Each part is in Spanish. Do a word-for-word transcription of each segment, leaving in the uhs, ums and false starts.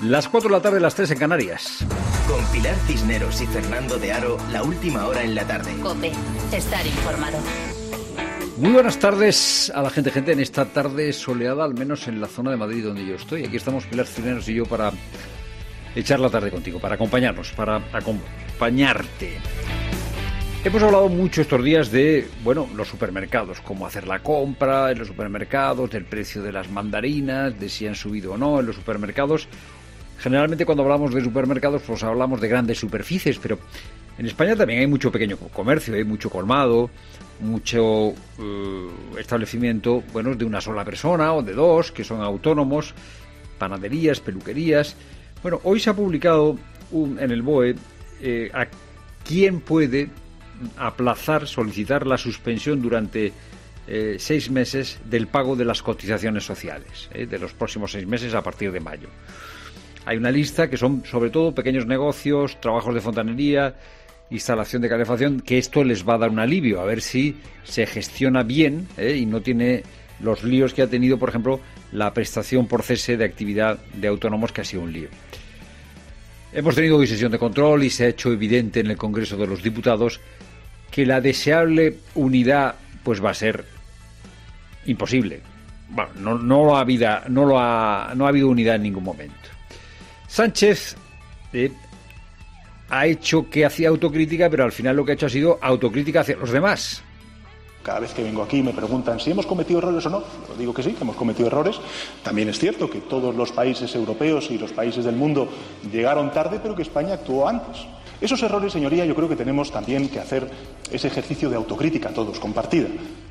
Las cuatro de la tarde, las tres en Canarias. Con Pilar Cisneros y Fernando de Aro, la última hora en la tarde. COPE, estar informado. Muy buenas tardes a la gente, gente, en esta tarde soleada, al menos en la zona de Madrid donde yo estoy. Aquí estamos Pilar Cisneros y yo para echar la tarde contigo, para acompañarnos, para acompañarte. Hemos hablado mucho estos días de, bueno, los supermercados, cómo hacer la compra en los supermercados, del precio de las mandarinas, de si han subido o no en los supermercados. Generalmente cuando hablamos de supermercados, pues hablamos de grandes superficies, pero en España también hay mucho pequeño comercio, hay mucho colmado, mucho uh, establecimiento, bueno, de una sola persona o de dos, que son autónomos, panaderías, peluquerías. Bueno, hoy se ha publicado un, en el B O E eh, a quién puede aplazar, solicitar la suspensión durante eh, seis meses del pago de las cotizaciones sociales, eh, de los próximos seis meses a partir de mayo. Hay una lista que son sobre todo pequeños negocios, trabajos de fontanería, instalación de calefacción, que esto les va a dar un alivio, a ver si se gestiona bien eh, y no tiene los líos que ha tenido, por ejemplo, la prestación por cese de actividad de autónomos, que ha sido un lío. Hemos tenido hoy sesión de control y se ha hecho evidente en el Congreso de los Diputados que la deseable unidad pues va a ser imposible. Bueno, no, no lo ha habido, no lo ha, no ha habido unidad en ningún momento. Sánchez eh, ha hecho que hacía autocrítica, pero al final lo que ha hecho ha sido autocrítica hacia los demás. Cada vez que vengo aquí me preguntan si hemos cometido errores o no. Yo digo que sí, que hemos cometido errores. También es cierto que todos los países europeos y los países del mundo llegaron tarde, pero que España actuó antes. Esos errores, señoría, yo creo que tenemos también que hacer ese ejercicio de autocrítica todos, compartida.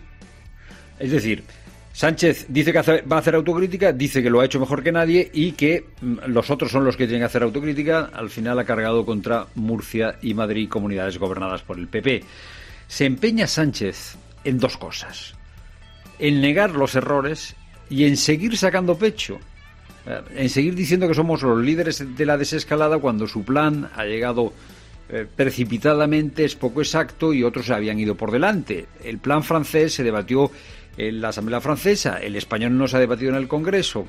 Es decir, Sánchez dice que hace, va a hacer autocrítica, dice que lo ha hecho mejor que nadie y que los otros son los que tienen que hacer autocrítica. Al final ha cargado contra Murcia y Madrid, comunidades gobernadas por el P P. Se empeña Sánchez en dos cosas: en negar los errores y en seguir sacando pecho, en seguir diciendo que somos los líderes de la desescalada cuando su plan ha llegado eh, precipitadamente, es poco exacto y otros se habían ido por delante. El plan francés se debatió en la Asamblea Francesa, el español no se ha debatido en el Congreso.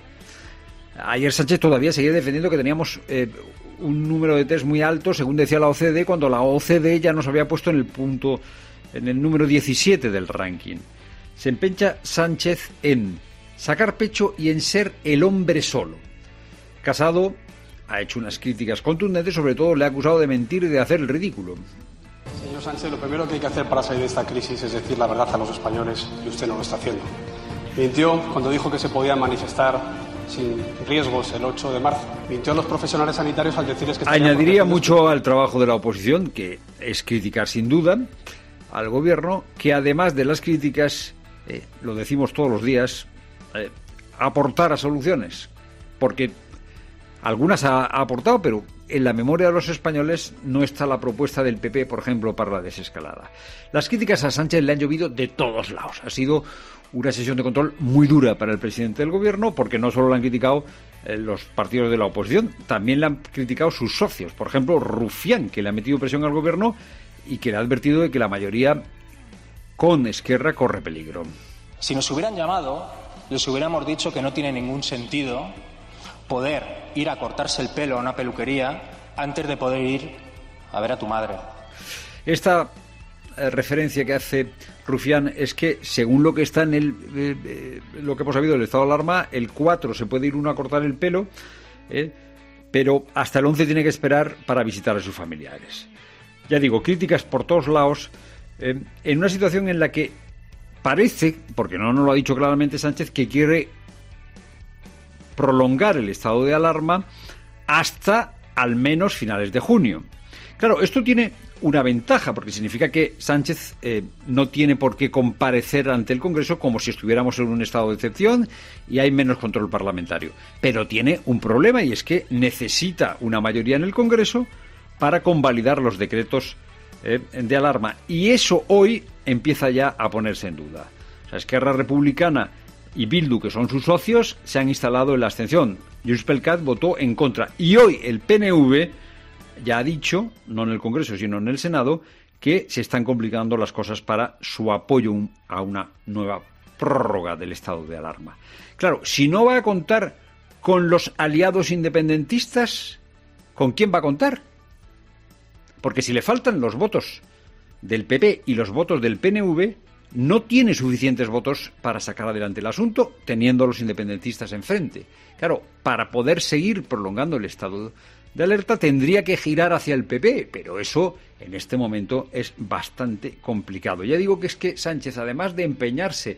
Ayer Sánchez todavía seguía defendiendo que teníamos eh, un número de test muy alto, según decía la O C D, cuando la O C D ya nos había puesto en el punto, en el número diecisiete del ranking. Se empeña Sánchez en sacar pecho y en ser el hombre solo. Casado ha hecho unas críticas contundentes, sobre todo le ha acusado de mentir y de hacer el ridículo. Señor Sánchez, lo primero que hay que hacer para salir de esta crisis es decir la verdad a los españoles, y usted no lo está haciendo. Mintió cuando dijo que se podían manifestar sin riesgos el ocho de marzo. Mintió a los profesionales sanitarios al decirles que... Añadiría mucho al trabajo de la oposición, que es criticar sin duda al gobierno, que además de las críticas, eh, lo decimos todos los días, eh, aportar a soluciones, porque algunas ha, ha aportado, pero en la memoria de los españoles no está la propuesta del P P, por ejemplo, para la desescalada. Las críticas a Sánchez le han llovido de todos lados. Ha sido una sesión de control muy dura para el presidente del gobierno, porque no solo le han criticado eh, los partidos de la oposición, también le han criticado sus socios. Por ejemplo, Rufián, que le ha metido presión al gobierno y que le ha advertido de que la mayoría con Esquerra corre peligro. Si nos hubieran llamado, les hubiéramos dicho que no tiene ningún sentido poder ir a cortarse el pelo a una peluquería antes de poder ir a ver a tu madre. Esta eh, referencia que hace Rufián es que, según lo que está en el eh, eh, lo que hemos sabido del estado de alarma, el cuatro se puede ir uno a cortar el pelo, eh, pero hasta el once tiene que esperar para visitar a sus familiares. Ya digo, críticas por todos lados, eh, en una situación en la que parece, porque no nos lo ha dicho claramente Sánchez, que quiere prolongar el estado de alarma hasta al menos finales de junio. Claro, esto tiene una ventaja, porque significa que Sánchez eh, no tiene por qué comparecer ante el Congreso como si estuviéramos en un estado de excepción y hay menos control parlamentario. Pero tiene un problema, y es que necesita una mayoría en el Congreso para convalidar los decretos eh, de alarma. Y eso hoy empieza ya a ponerse en duda. O sea, Esquerra Republicana y Bildu, que son sus socios, se han instalado en la abstención. Junts pel Cat votó en contra. Y hoy el P N V ya ha dicho, no en el Congreso, sino en el Senado, que se están complicando las cosas para su apoyo a una nueva prórroga del estado de alarma. Claro, si no va a contar con los aliados independentistas, ¿con quién va a contar? Porque si le faltan los votos del P P y los votos del P N V, no tiene suficientes votos para sacar adelante el asunto, teniendo a los independentistas enfrente. Claro, para poder seguir prolongando el estado de alerta tendría que girar hacia el P P, pero eso en este momento es bastante complicado. Ya digo que es que Sánchez, además de empeñarse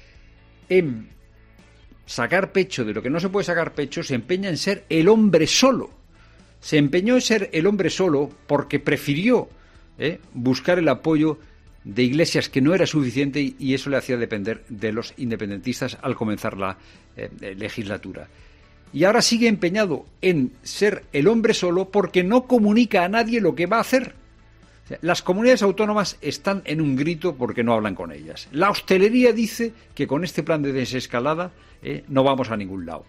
en sacar pecho de lo que no se puede sacar pecho, se empeña en ser el hombre solo. Se empeñó en ser el hombre solo porque prefirió eh, buscar el apoyo de Iglesias, que no era suficiente, y eso le hacía depender de los independentistas al comenzar la eh, legislatura. Y ahora sigue empeñado en ser el hombre solo porque no comunica a nadie lo que va a hacer. O sea, las comunidades autónomas están en un grito porque no hablan con ellas. La hostelería dice que con este plan de desescalada eh, no vamos a ningún lado.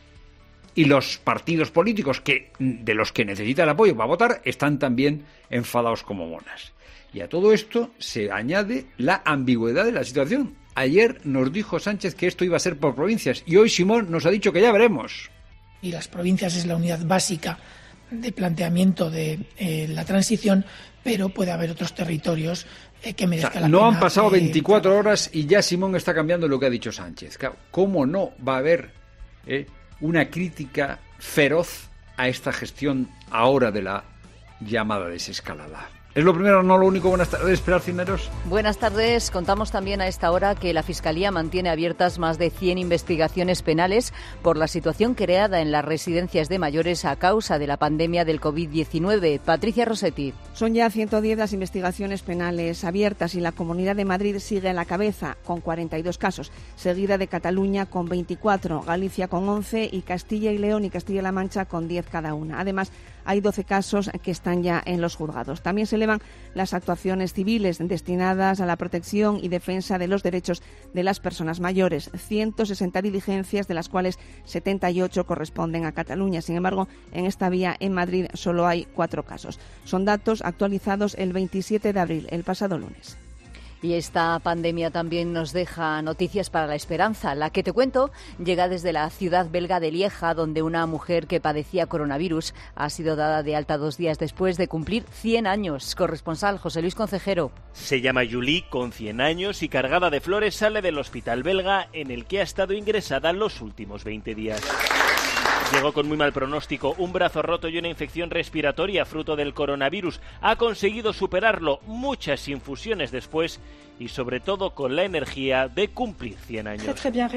Y los partidos políticos que de los que necesita el apoyo para votar están también enfadados como monas. Y a todo esto se añade la ambigüedad de la situación. Ayer nos dijo Sánchez que esto iba a ser por provincias y hoy Simón nos ha dicho que ya veremos. Y las provincias es la unidad básica de planteamiento de eh, la transición, pero puede haber otros territorios eh, que merezcan, o sea, la no pena. No han pasado eh, veinticuatro horas y ya Simón está cambiando lo que ha dicho Sánchez. Claro, ¿cómo no va a haber eh, una crítica feroz a esta gestión ahora de la llamada desescalada? Es lo primero, no lo único. Buenas tardes, Pilar Cisneros. Buenas tardes. Contamos también a esta hora que la Fiscalía mantiene abiertas más de cien investigaciones penales por la situación creada en las residencias de mayores a causa de la pandemia del covid diecinueve. Patricia Rossetti. Son ya ciento diez las investigaciones penales abiertas y la Comunidad de Madrid sigue a la cabeza con cuarenta y dos casos, seguida de Cataluña con veinticuatro, Galicia con once y Castilla y León y Castilla-La Mancha con diez cada una. Además, hay doce casos que están ya en los juzgados. También se elevan las actuaciones civiles destinadas a la protección y defensa de los derechos de las personas mayores. ciento sesenta diligencias, de las cuales setenta y ocho corresponden a Cataluña. Sin embargo, en esta vía en Madrid solo hay cuatro casos. Son datos actualizados el veintisiete de abril, el pasado lunes. Y esta pandemia también nos deja noticias para la esperanza. La que te cuento llega desde la ciudad belga de Lieja, donde una mujer que padecía coronavirus ha sido dada de alta dos días después de cumplir cien años. Corresponsal José Luis Concejero. Se llama Julie, con cien años y cargada de flores sale del hospital belga en el que ha estado ingresada los últimos veinte días. Llegó con muy mal pronóstico, un brazo roto y una infección respiratoria fruto del coronavirus. Ha conseguido superarlo muchas infusiones después y sobre todo con la energía de cumplir cien años.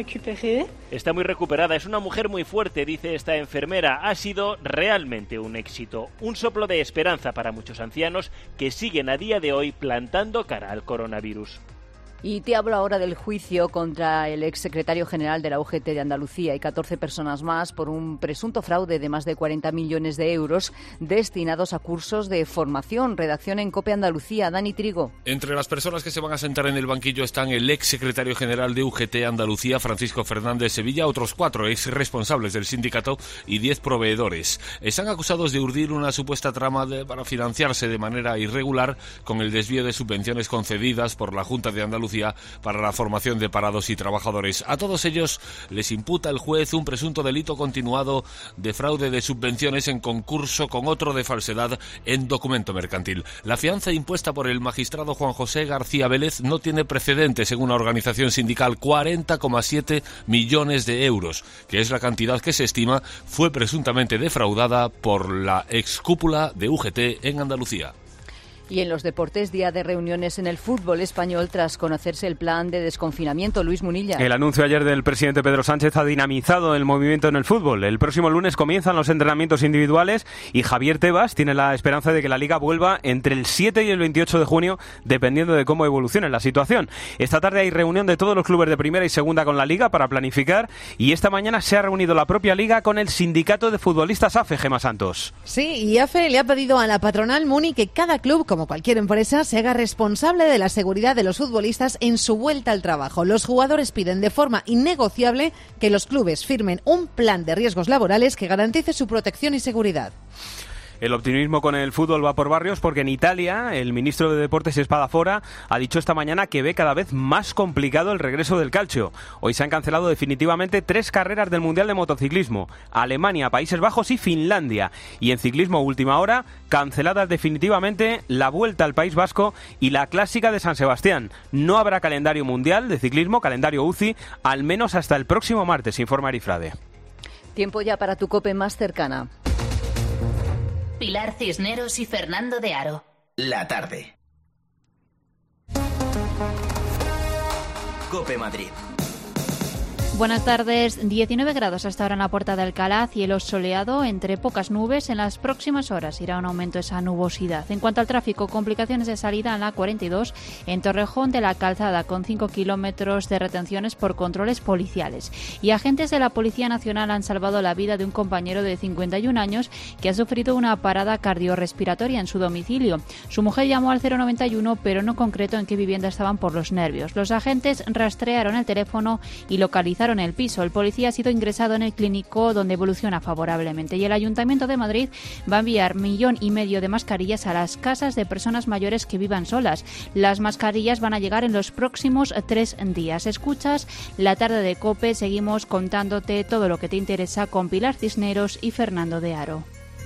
Está muy recuperada, es una mujer muy fuerte, dice esta enfermera. Ha sido realmente un éxito, un soplo de esperanza para muchos ancianos que siguen a día de hoy plantando cara al coronavirus. Y te hablo ahora del juicio contra el exsecretario general de la U G T de Andalucía y catorce personas más por un presunto fraude de más de cuarenta millones de euros destinados a cursos de formación. Redacción en COPE Andalucía. Dani Trigo. Entre las personas que se van a sentar en el banquillo están el exsecretario general de U G T Andalucía, Francisco Fernández Sevilla, otros cuatro exresponsables del sindicato y diez proveedores. Están acusados de urdir una supuesta trama de, para financiarse de manera irregular con el desvío de subvenciones concedidas por la Junta de Andalucía para la formación de parados y trabajadores. A todos ellos les imputa el juez un presunto delito continuado de fraude de subvenciones en concurso con otro de falsedad en documento mercantil. La fianza impuesta por el magistrado Juan José García Vélez no tiene precedentes, según la organización sindical, cuarenta coma siete millones de euros, que es la cantidad que se estima fue presuntamente defraudada por la excúpula de U G T en Andalucía. Y en los deportes, día de reuniones en el fútbol español tras conocerse el plan de desconfinamiento. Luis Munilla. El anuncio ayer del presidente Pedro Sánchez ha dinamizado el movimiento en el fútbol. El próximo lunes comienzan los entrenamientos individuales y Javier Tebas tiene la esperanza de que la Liga vuelva entre el siete y el veintiocho de junio, dependiendo de cómo evolucione la situación. Esta tarde hay reunión de todos los clubes de primera y segunda con la Liga para planificar, y esta mañana se ha reunido la propia Liga con el sindicato de futbolistas A F E, Gemma Santos. Sí, y A F E le ha pedido a la patronal Muni que cada club, como cualquier empresa, se haga responsable de la seguridad de los futbolistas en su vuelta al trabajo. Los jugadores piden de forma innegociable que los clubes firmen un plan de riesgos laborales que garantice su protección y seguridad. El optimismo con el fútbol va por barrios porque en Italia el ministro de Deportes Spadafora ha dicho esta mañana que ve cada vez más complicado el regreso del calcio. Hoy se han cancelado definitivamente tres carreras del Mundial de Motociclismo: Alemania, Países Bajos y Finlandia. Y en ciclismo última hora, canceladas definitivamente la Vuelta al País Vasco y la Clásica de San Sebastián. No habrá calendario mundial de ciclismo, calendario U C I, al menos hasta el próximo martes, informa Arifrade. Tiempo ya para tu COPE más cercana. Pilar Cisneros y Fernando de Aro. La tarde. COPE Madrid. Buenas tardes. diecinueve grados hasta ahora en la Puerta de Alcalá, cielo soleado entre pocas nubes. En las próximas horas irá un aumento esa nubosidad. En cuanto al tráfico, complicaciones de salida en la cuarenta y dos en Torrejón de la Calzada, con cinco kilómetros de retenciones por controles policiales. Y agentes de la Policía Nacional han salvado la vida de un compañero de cincuenta y un años que ha sufrido una parada cardiorrespiratoria en su domicilio. Su mujer llamó al cero noventa y uno, pero no concretó en qué vivienda estaban por los nervios. Los agentes rastrearon el teléfono y localizaron el piso. El policía ha sido ingresado en el clínico, donde evoluciona favorablemente. Y el Ayuntamiento de Madrid va a enviar millón y medio de mascarillas a las casas de personas mayores que vivan solas. Las mascarillas van a llegar en los próximos tres días. Escuchas La Tarde de COPE. Seguimos contándote todo lo que te interesa con Pilar Cisneros y Fernando de Aro.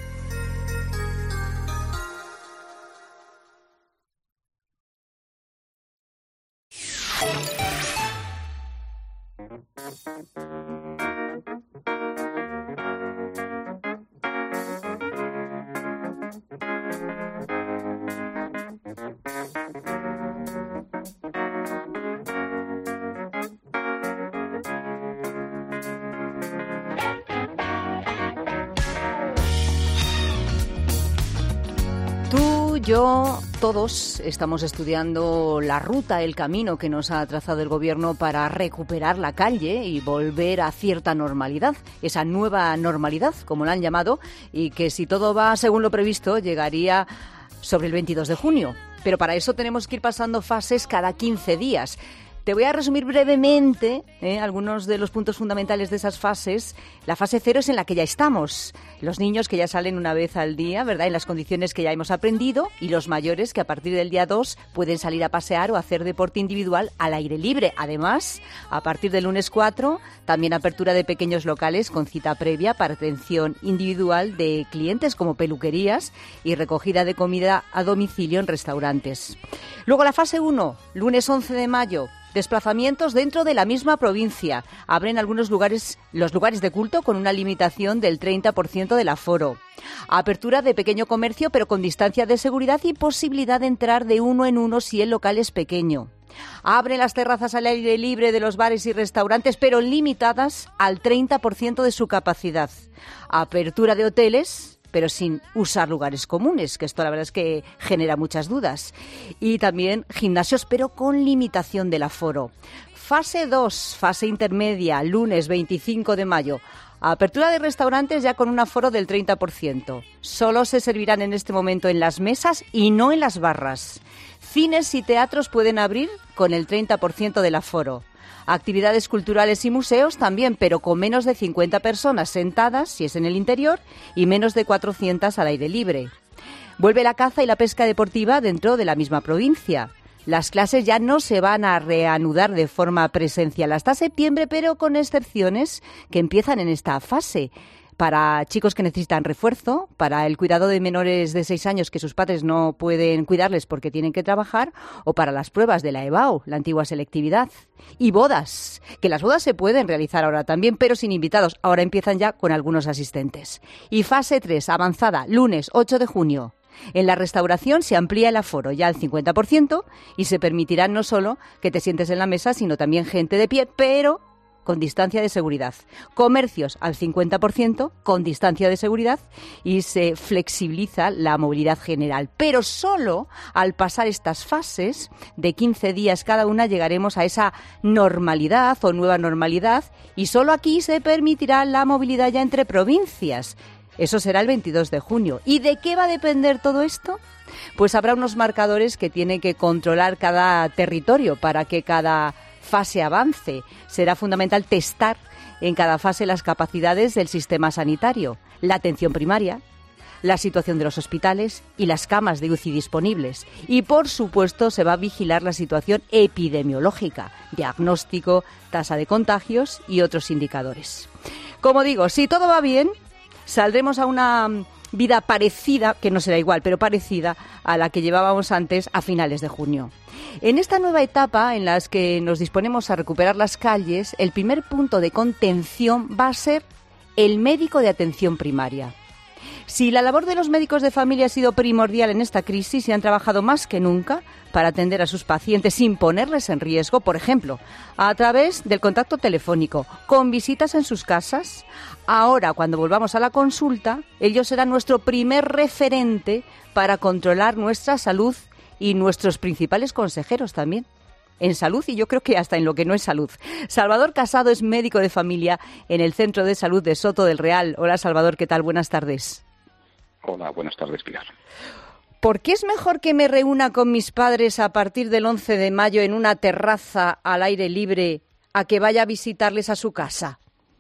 Tú, yo, todos estamos estudiando la ruta, el camino que nos ha trazado el Gobierno para recuperar la calle y volver a cierta normalidad, esa nueva normalidad, como la han llamado, y que si todo va según lo previsto llegaría sobre el veintidós de junio. Pero para eso tenemos que ir pasando fases cada quince días. Te voy a resumir brevemente eh, algunos de los puntos fundamentales de esas fases. La fase cero es en la que ya estamos. Los niños que ya salen una vez al día, ¿verdad?, en las condiciones que ya hemos aprendido, y los mayores que a partir del día dos pueden salir a pasear o hacer deporte individual al aire libre. Además, a partir del lunes cuatro, también apertura de pequeños locales con cita previa para atención individual de clientes como peluquerías y recogida de comida a domicilio en restaurantes. Luego la fase uno, lunes once de mayo. Desplazamientos dentro de la misma provincia. Abren algunos lugares, los lugares de culto, con una limitación del treinta por ciento del aforo. Apertura de pequeño comercio, pero con distancia de seguridad y posibilidad de entrar de uno en uno si el local es pequeño. Abren las terrazas al aire libre de los bares y restaurantes, pero limitadas al treinta por ciento de su capacidad. Apertura de hoteles, pero sin usar lugares comunes, que esto la verdad es que genera muchas dudas. Y también gimnasios, pero con limitación del aforo. Fase dos, fase intermedia, lunes veinticinco de mayo. Apertura de restaurantes ya con un aforo del treinta por ciento. Solo se servirán en este momento en las mesas y no en las barras. Cines y teatros pueden abrir con el treinta por ciento del aforo. Actividades culturales y museos también, pero con menos de cincuenta personas sentadas, si es en el interior, y menos de cuatrocientas al aire libre. Vuelve la caza y la pesca deportiva dentro de la misma provincia. Las clases ya no se van a reanudar de forma presencial hasta septiembre, pero con excepciones que empiezan en esta fase. Para chicos que necesitan refuerzo, para el cuidado de menores de seis años que sus padres no pueden cuidarles porque tienen que trabajar, o para las pruebas de la E B A U, la antigua selectividad. Y bodas, que las bodas se pueden realizar ahora también, pero sin invitados. Ahora empiezan ya con algunos asistentes. Y fase tres, avanzada, lunes ocho de junio. En la restauración se amplía el aforo ya al cincuenta por ciento y se permitirá no solo que te sientes en la mesa, sino también gente de pie, pero con distancia de seguridad. Comercios al cincuenta por ciento con distancia de seguridad y se flexibiliza la movilidad general. Pero solo al pasar estas fases de quince días cada una llegaremos a esa normalidad o nueva normalidad, y solo aquí se permitirá la movilidad ya entre provincias. Eso será el veintidós de junio. ¿Y de qué va a depender todo esto? Pues habrá unos marcadores que tiene que controlar cada territorio para que cada fase avance. Será fundamental testar en cada fase las capacidades del sistema sanitario, la atención primaria, la situación de los hospitales y las camas de U C I disponibles. Y, por supuesto, se va a vigilar la situación epidemiológica, diagnóstico, tasa de contagios y otros indicadores. Como digo, si todo va bien, saldremos a una vida parecida, que no será igual, pero parecida a la que llevábamos antes a finales de junio. En esta nueva etapa en la que nos disponemos a recuperar las calles, el primer punto de contención va a ser el médico de atención primaria. Si la labor de los médicos de familia ha sido primordial en esta crisis y han trabajado más que nunca para atender a sus pacientes sin ponerles en riesgo, por ejemplo, a través del contacto telefónico, con visitas en sus casas, ahora, cuando volvamos a la consulta, ellos serán nuestro primer referente para controlar nuestra salud y nuestros principales consejeros también. En salud y yo creo que hasta en lo que no es salud. Salvador Casado es médico de familia en el Centro de Salud de Soto del Real. Hola, Salvador, ¿qué tal? Buenas tardes. Hola, buenas tardes, Pilar. ¿Por qué es mejor que me reúna con mis padres a partir del once de mayo en una terraza al aire libre a que vaya a visitarles a su casa?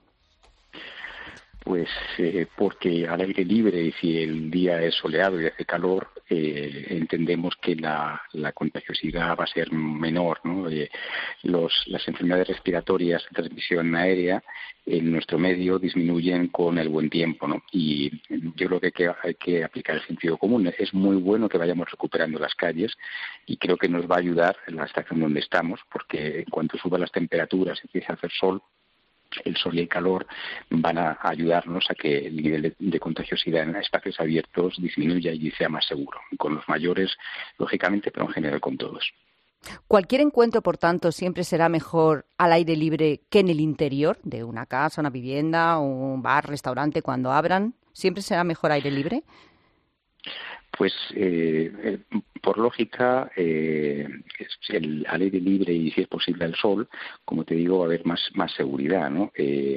Pues eh, porque al aire libre, y si el día es soleado y hace calor, eh, entendemos que la, la contagiosidad va a ser menor, ¿no? Eh, los, las enfermedades respiratorias de transmisión aérea en nuestro medio disminuyen con el buen tiempo, ¿no? Y yo creo que hay, que hay que aplicar el sentido común. Es muy bueno que vayamos recuperando las calles y creo que nos va a ayudar en la estación donde estamos, porque en cuanto suban las temperaturas y empiece a hacer sol, el sol y el calor van a ayudarnos a que el nivel de, de contagiosidad en espacios abiertos disminuya y sea más seguro. Con los mayores, lógicamente, pero en general con todos. Cualquier encuentro, por tanto, siempre será mejor al aire libre que en el interior de una casa, una vivienda, un bar, restaurante, cuando abran. ¿Siempre será mejor aire libre? Pues eh, eh, por lógica, eh, el, al aire libre y si es posible al sol, como te digo, va a haber más, más seguridad, ¿no? Eh,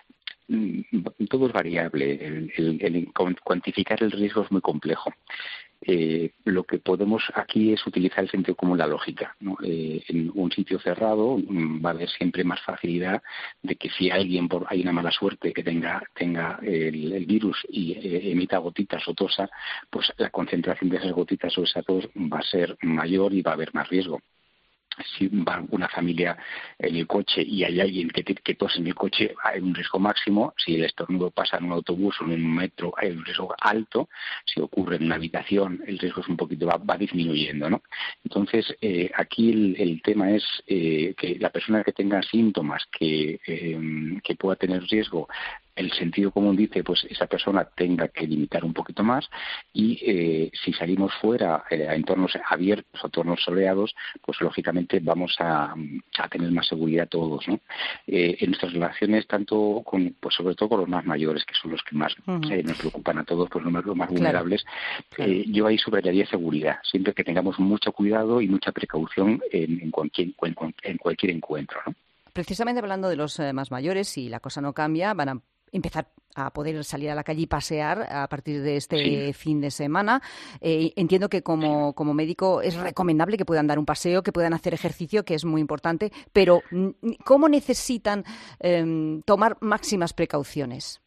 todo es variable. El, el, el cuantificar el riesgo es muy complejo. Eh, lo que podemos aquí es utilizar el sentido común, la lógica, ¿no? Eh, en un sitio cerrado mm, va a haber siempre más facilidad de que si alguien por hay una mala suerte que tenga tenga el, el virus y eh, emita gotitas o tosa, pues la concentración de esas gotitas o esa tos va a ser mayor y va a haber más riesgo. Si va una familia en el coche y hay alguien que, que tose en el coche, hay un riesgo máximo. Si el estornudo pasa en un autobús o en un metro, hay un riesgo alto. Si ocurre en una habitación, el riesgo es un poquito va, va disminuyendo, ¿no? Entonces, eh, aquí el, el tema es eh, que la persona que tenga síntomas que, eh, que pueda tener riesgo, el sentido común dice, pues esa persona tenga que limitar un poquito más y eh, si salimos fuera eh, a entornos abiertos, a entornos soleados, pues lógicamente vamos a, a tener más seguridad todos, ¿no? Eh, en nuestras relaciones, tanto con, pues sobre todo con los más mayores, que son los que más uh-huh. eh, nos preocupan a todos, pues los más, los más claro. vulnerables, claro. Eh, yo ahí subrayaría seguridad, siempre que tengamos mucho cuidado y mucha precaución en, en, cualquier, en, en cualquier encuentro, ¿no? Precisamente hablando de los eh, más mayores, si la cosa no cambia, van a empezar a poder salir a la calle y pasear a partir de este sí. fin de semana. Eh, entiendo que como, como médico es recomendable que puedan dar un paseo, que puedan hacer ejercicio, que es muy importante, pero ¿cómo necesitan eh, tomar máximas precauciones?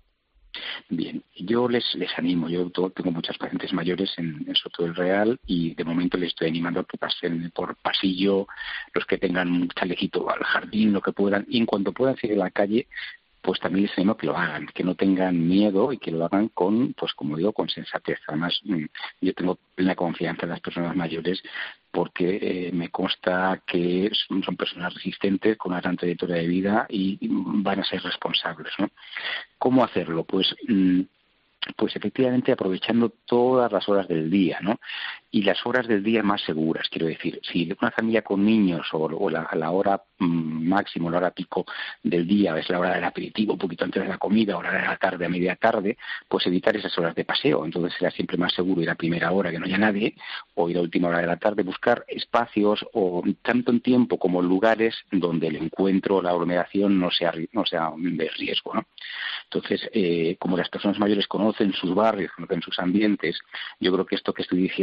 Bien, yo les les animo. Yo tengo muchas pacientes mayores en, en Soto del Real y de momento les estoy animando a que pasen por pasillo, los que tengan un chalecito al jardín, lo que puedan, y en cuanto puedan salir a la calle, pues también les animo a que lo hagan, que no tengan miedo y que lo hagan con, pues como digo, con sensatez. Además, yo tengo plena confianza en las personas mayores porque eh, me consta que son, son personas resistentes con una gran trayectoria de vida y, y van a ser responsables, ¿no? ¿Cómo hacerlo? Pues mmm, pues efectivamente aprovechando todas las horas del día, ¿no? Y las horas del día más seguras, quiero decir, si una familia con niños o, o la, la hora mmm, máximo, la hora pico del día, es la hora del aperitivo, un poquito antes de la comida, hora de la tarde, a media tarde, pues evitar esas horas de paseo. Entonces será siempre más seguro ir a primera hora que no haya nadie, o ir a última hora de la tarde, buscar espacios o tanto en tiempo como lugares donde el encuentro o la aglomeración no sea, no sea de riesgo, ¿no? Entonces, eh, como las personas mayores conocen sus barrios, conocen sus ambientes, yo creo que esto que estoy diciendo pues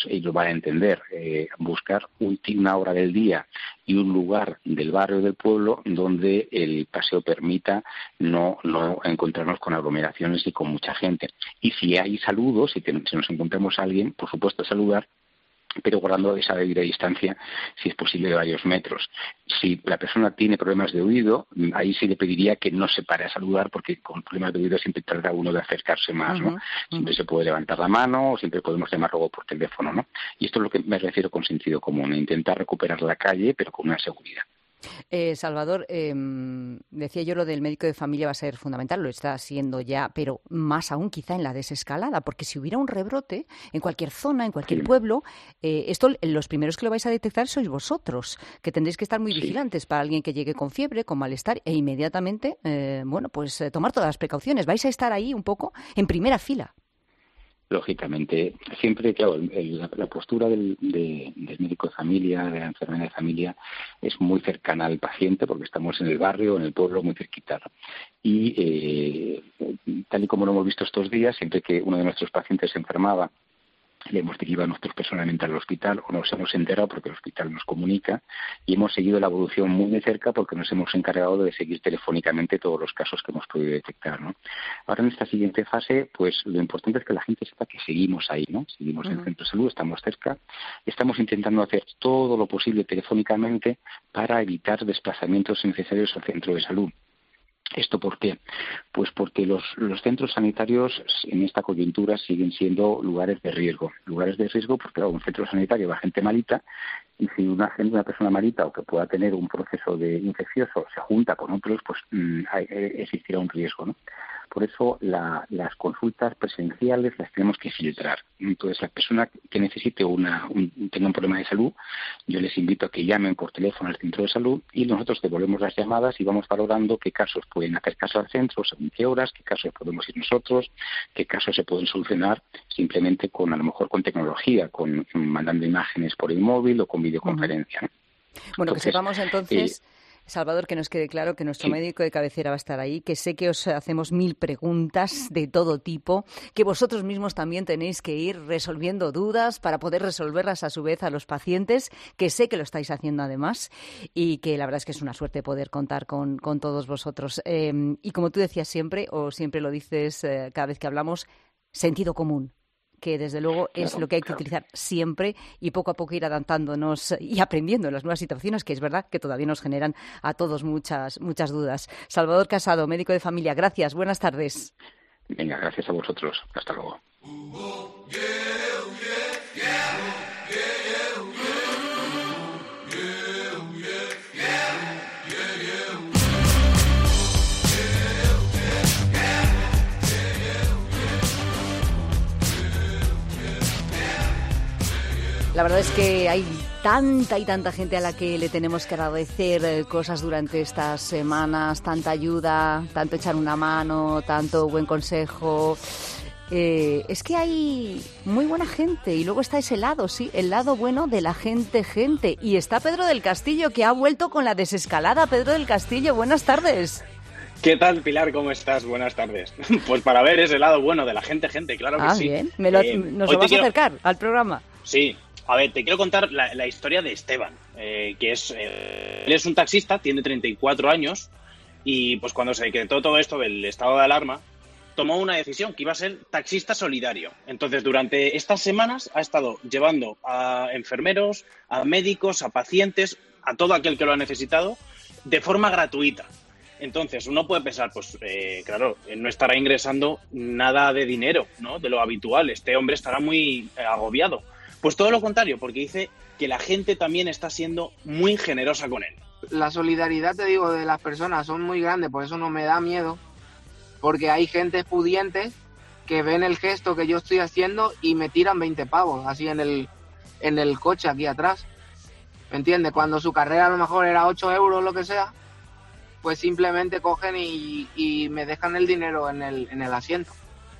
pues ellos van a entender, eh, buscar un, una hora del día y un lugar del barrio del pueblo donde el paseo permita no, no encontrarnos con aglomeraciones y con mucha gente. Y si hay saludos, si, te, si nos encontramos a alguien, por supuesto saludar, pero guardando esa debida distancia, si es posible, de varios metros. Si la persona tiene problemas de oído, ahí sí le pediría que no se pare a saludar, porque con problemas de oído siempre tarda uno de acercarse más, ¿no? Uh-huh, siempre uh-huh. se puede levantar la mano, o siempre podemos llamar luego por teléfono, ¿no? Y esto es lo que me refiero con sentido común, intentar recuperar la calle, pero con una seguridad. Eh, Salvador, eh, decía yo lo del médico de familia va a ser fundamental, lo está siendo ya, pero más aún quizá en la desescalada, porque si hubiera un rebrote en cualquier zona, en cualquier sí. pueblo, eh, esto los primeros que lo vais a detectar sois vosotros, que tendréis que estar muy sí. vigilantes para alguien que llegue con fiebre, con malestar, e inmediatamente, eh, bueno, pues eh, tomar todas las precauciones. Vais a estar ahí un poco en primera fila. Lógicamente, siempre, claro, el, el, la, la postura del, de, del médico de familia, de la enfermera de familia, es muy cercana al paciente, porque estamos en el barrio, en el pueblo, muy cerquita. Y eh, tal y como lo hemos visto estos días, siempre que uno de nuestros pacientes se enfermaba, le hemos derivado nosotros personalmente al hospital, o nos hemos enterado porque el hospital nos comunica, y hemos seguido la evolución muy de cerca porque nos hemos encargado de seguir telefónicamente todos los casos que hemos podido detectar, ¿no? Ahora, en esta siguiente fase, pues lo importante es que la gente sepa que seguimos ahí, ¿no? Seguimos uh-huh. en el centro de salud, estamos cerca, estamos intentando hacer todo lo posible telefónicamente para evitar desplazamientos innecesarios al centro de salud. ¿Esto por qué? Pues porque los, los centros sanitarios en esta coyuntura siguen siendo lugares de riesgo. Lugares de riesgo porque, claro, un centro sanitario va gente malita, y si una, gente, una persona malita o que pueda tener un proceso de infeccioso se junta con otros, pues mmm, hay, existirá un riesgo, ¿no? Por eso la, las consultas presenciales las tenemos que filtrar. Entonces, la persona que necesite una, un, tenga un problema de salud, yo les invito a que llamen por teléfono al centro de salud y nosotros devolvemos las llamadas y vamos valorando qué casos pueden hacer caso al centro, según qué horas, qué casos podemos ir nosotros, qué casos se pueden solucionar simplemente con, a lo mejor, con tecnología, con mandando imágenes por el móvil o con videoconferencia, ¿no? Bueno, entonces, que sepamos entonces... Eh, Salvador, que nos quede claro que nuestro sí. médico de cabecera va a estar ahí, que sé que os hacemos mil preguntas de todo tipo, que vosotros mismos también tenéis que ir resolviendo dudas para poder resolverlas a su vez a los pacientes, que sé que lo estáis haciendo además, y que la verdad es que es una suerte poder contar con, con todos vosotros. Eh, y como tú decías siempre, o siempre lo dices eh, cada vez que hablamos, sentido común, que desde luego es claro, lo que hay que claro. utilizar siempre y poco a poco ir adaptándonos y aprendiendo en las nuevas situaciones, que es verdad que todavía nos generan a todos muchas muchas dudas. Salvador Casado, médico de familia, gracias, buenas tardes. Venga, gracias a vosotros. Hasta luego. La verdad es que hay tanta y tanta gente a la que le tenemos que agradecer cosas durante estas semanas, tanta ayuda, tanto echar una mano, tanto buen consejo. Eh, es que hay muy buena gente y luego está ese lado, sí, el lado bueno de la gente, gente. Y está Pedro del Castillo, que ha vuelto con la desescalada. Pedro del Castillo, buenas tardes. ¿Qué tal, Pilar? ¿Cómo estás? Buenas tardes. Pues para ver ese lado bueno de la gente, gente, claro que ah, sí. Bien. Me lo, eh, nos lo vas quiero... a acercar al programa. Sí. A ver, te quiero contar la, la historia de Esteban, eh, que es eh, él es un taxista, tiene treinta y cuatro años, y pues cuando se decretó todo esto del estado de alarma, tomó una decisión que iba a ser taxista solidario. Entonces, durante estas semanas ha estado llevando a enfermeros, a médicos, a pacientes, a todo aquel que lo ha necesitado, de forma gratuita. Entonces, uno puede pensar, pues, eh, claro, no estará ingresando nada de dinero, ¿no?, de lo habitual. Este hombre estará muy eh, agobiado. Pues todo lo contrario, porque dice que la gente también está siendo muy generosa con él. La solidaridad, te digo, de las personas son muy grandes, por eso no me da miedo, porque hay gente pudiente que ven el gesto que yo estoy haciendo y me tiran veinte pavos, así en el, en el coche aquí atrás. ¿Me entiendes? Cuando su carrera a lo mejor era ocho euros, lo que sea, pues simplemente cogen y, y me dejan el dinero en el, en el asiento.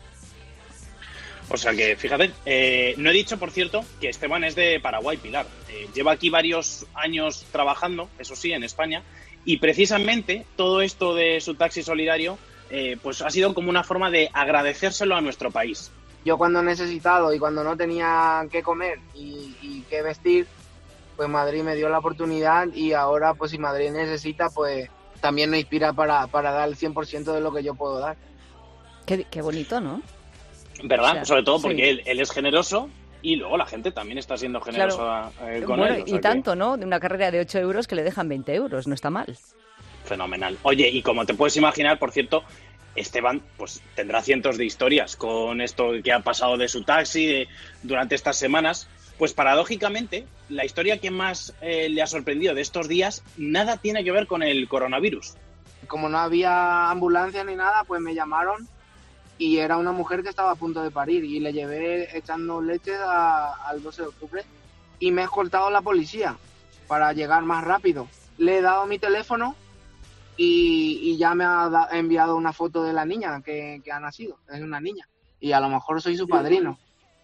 O sea que, fíjate, eh, no he dicho, por cierto, que Esteban es de Paraguay, Pilar. Eh, lleva aquí varios años trabajando, eso sí, en España, y precisamente todo esto de su taxi solidario, eh, pues ha sido como una forma de agradecérselo a nuestro país. yo cuando he necesitado y cuando no tenía qué comer y, y qué vestir, pues Madrid me dio la oportunidad y ahora pues si Madrid necesita, pues también me inspira para, para dar el cien por ciento de lo que yo puedo dar. Qué, qué bonito, ¿no? ¿Verdad? O sea, sobre todo porque sí. él, él es generoso y luego la gente también está siendo generosa Claro. eh, con Bueno, él. o sea y que- tanto, ¿no? De una carrera de ocho euros que le dejan veinte euros, no está mal. Fenomenal. Oye, y como te puedes imaginar, por cierto, Esteban pues tendrá cientos de historias con esto que ha pasado de su taxi de- durante estas semanas. Pues paradójicamente, la historia que más eh, le ha sorprendido de estos días nada tiene que ver con el coronavirus. Como no había ambulancia ni nada, pues me llamaron y era una mujer que estaba a punto de parir y le llevé echando leche a- al doce de octubre y me ha escoltado la policía para llegar más rápido. Le he dado mi teléfono y, y ya me ha da- enviado una foto de la niña que, que ha nacido. Es una niña y a lo mejor soy su padrino.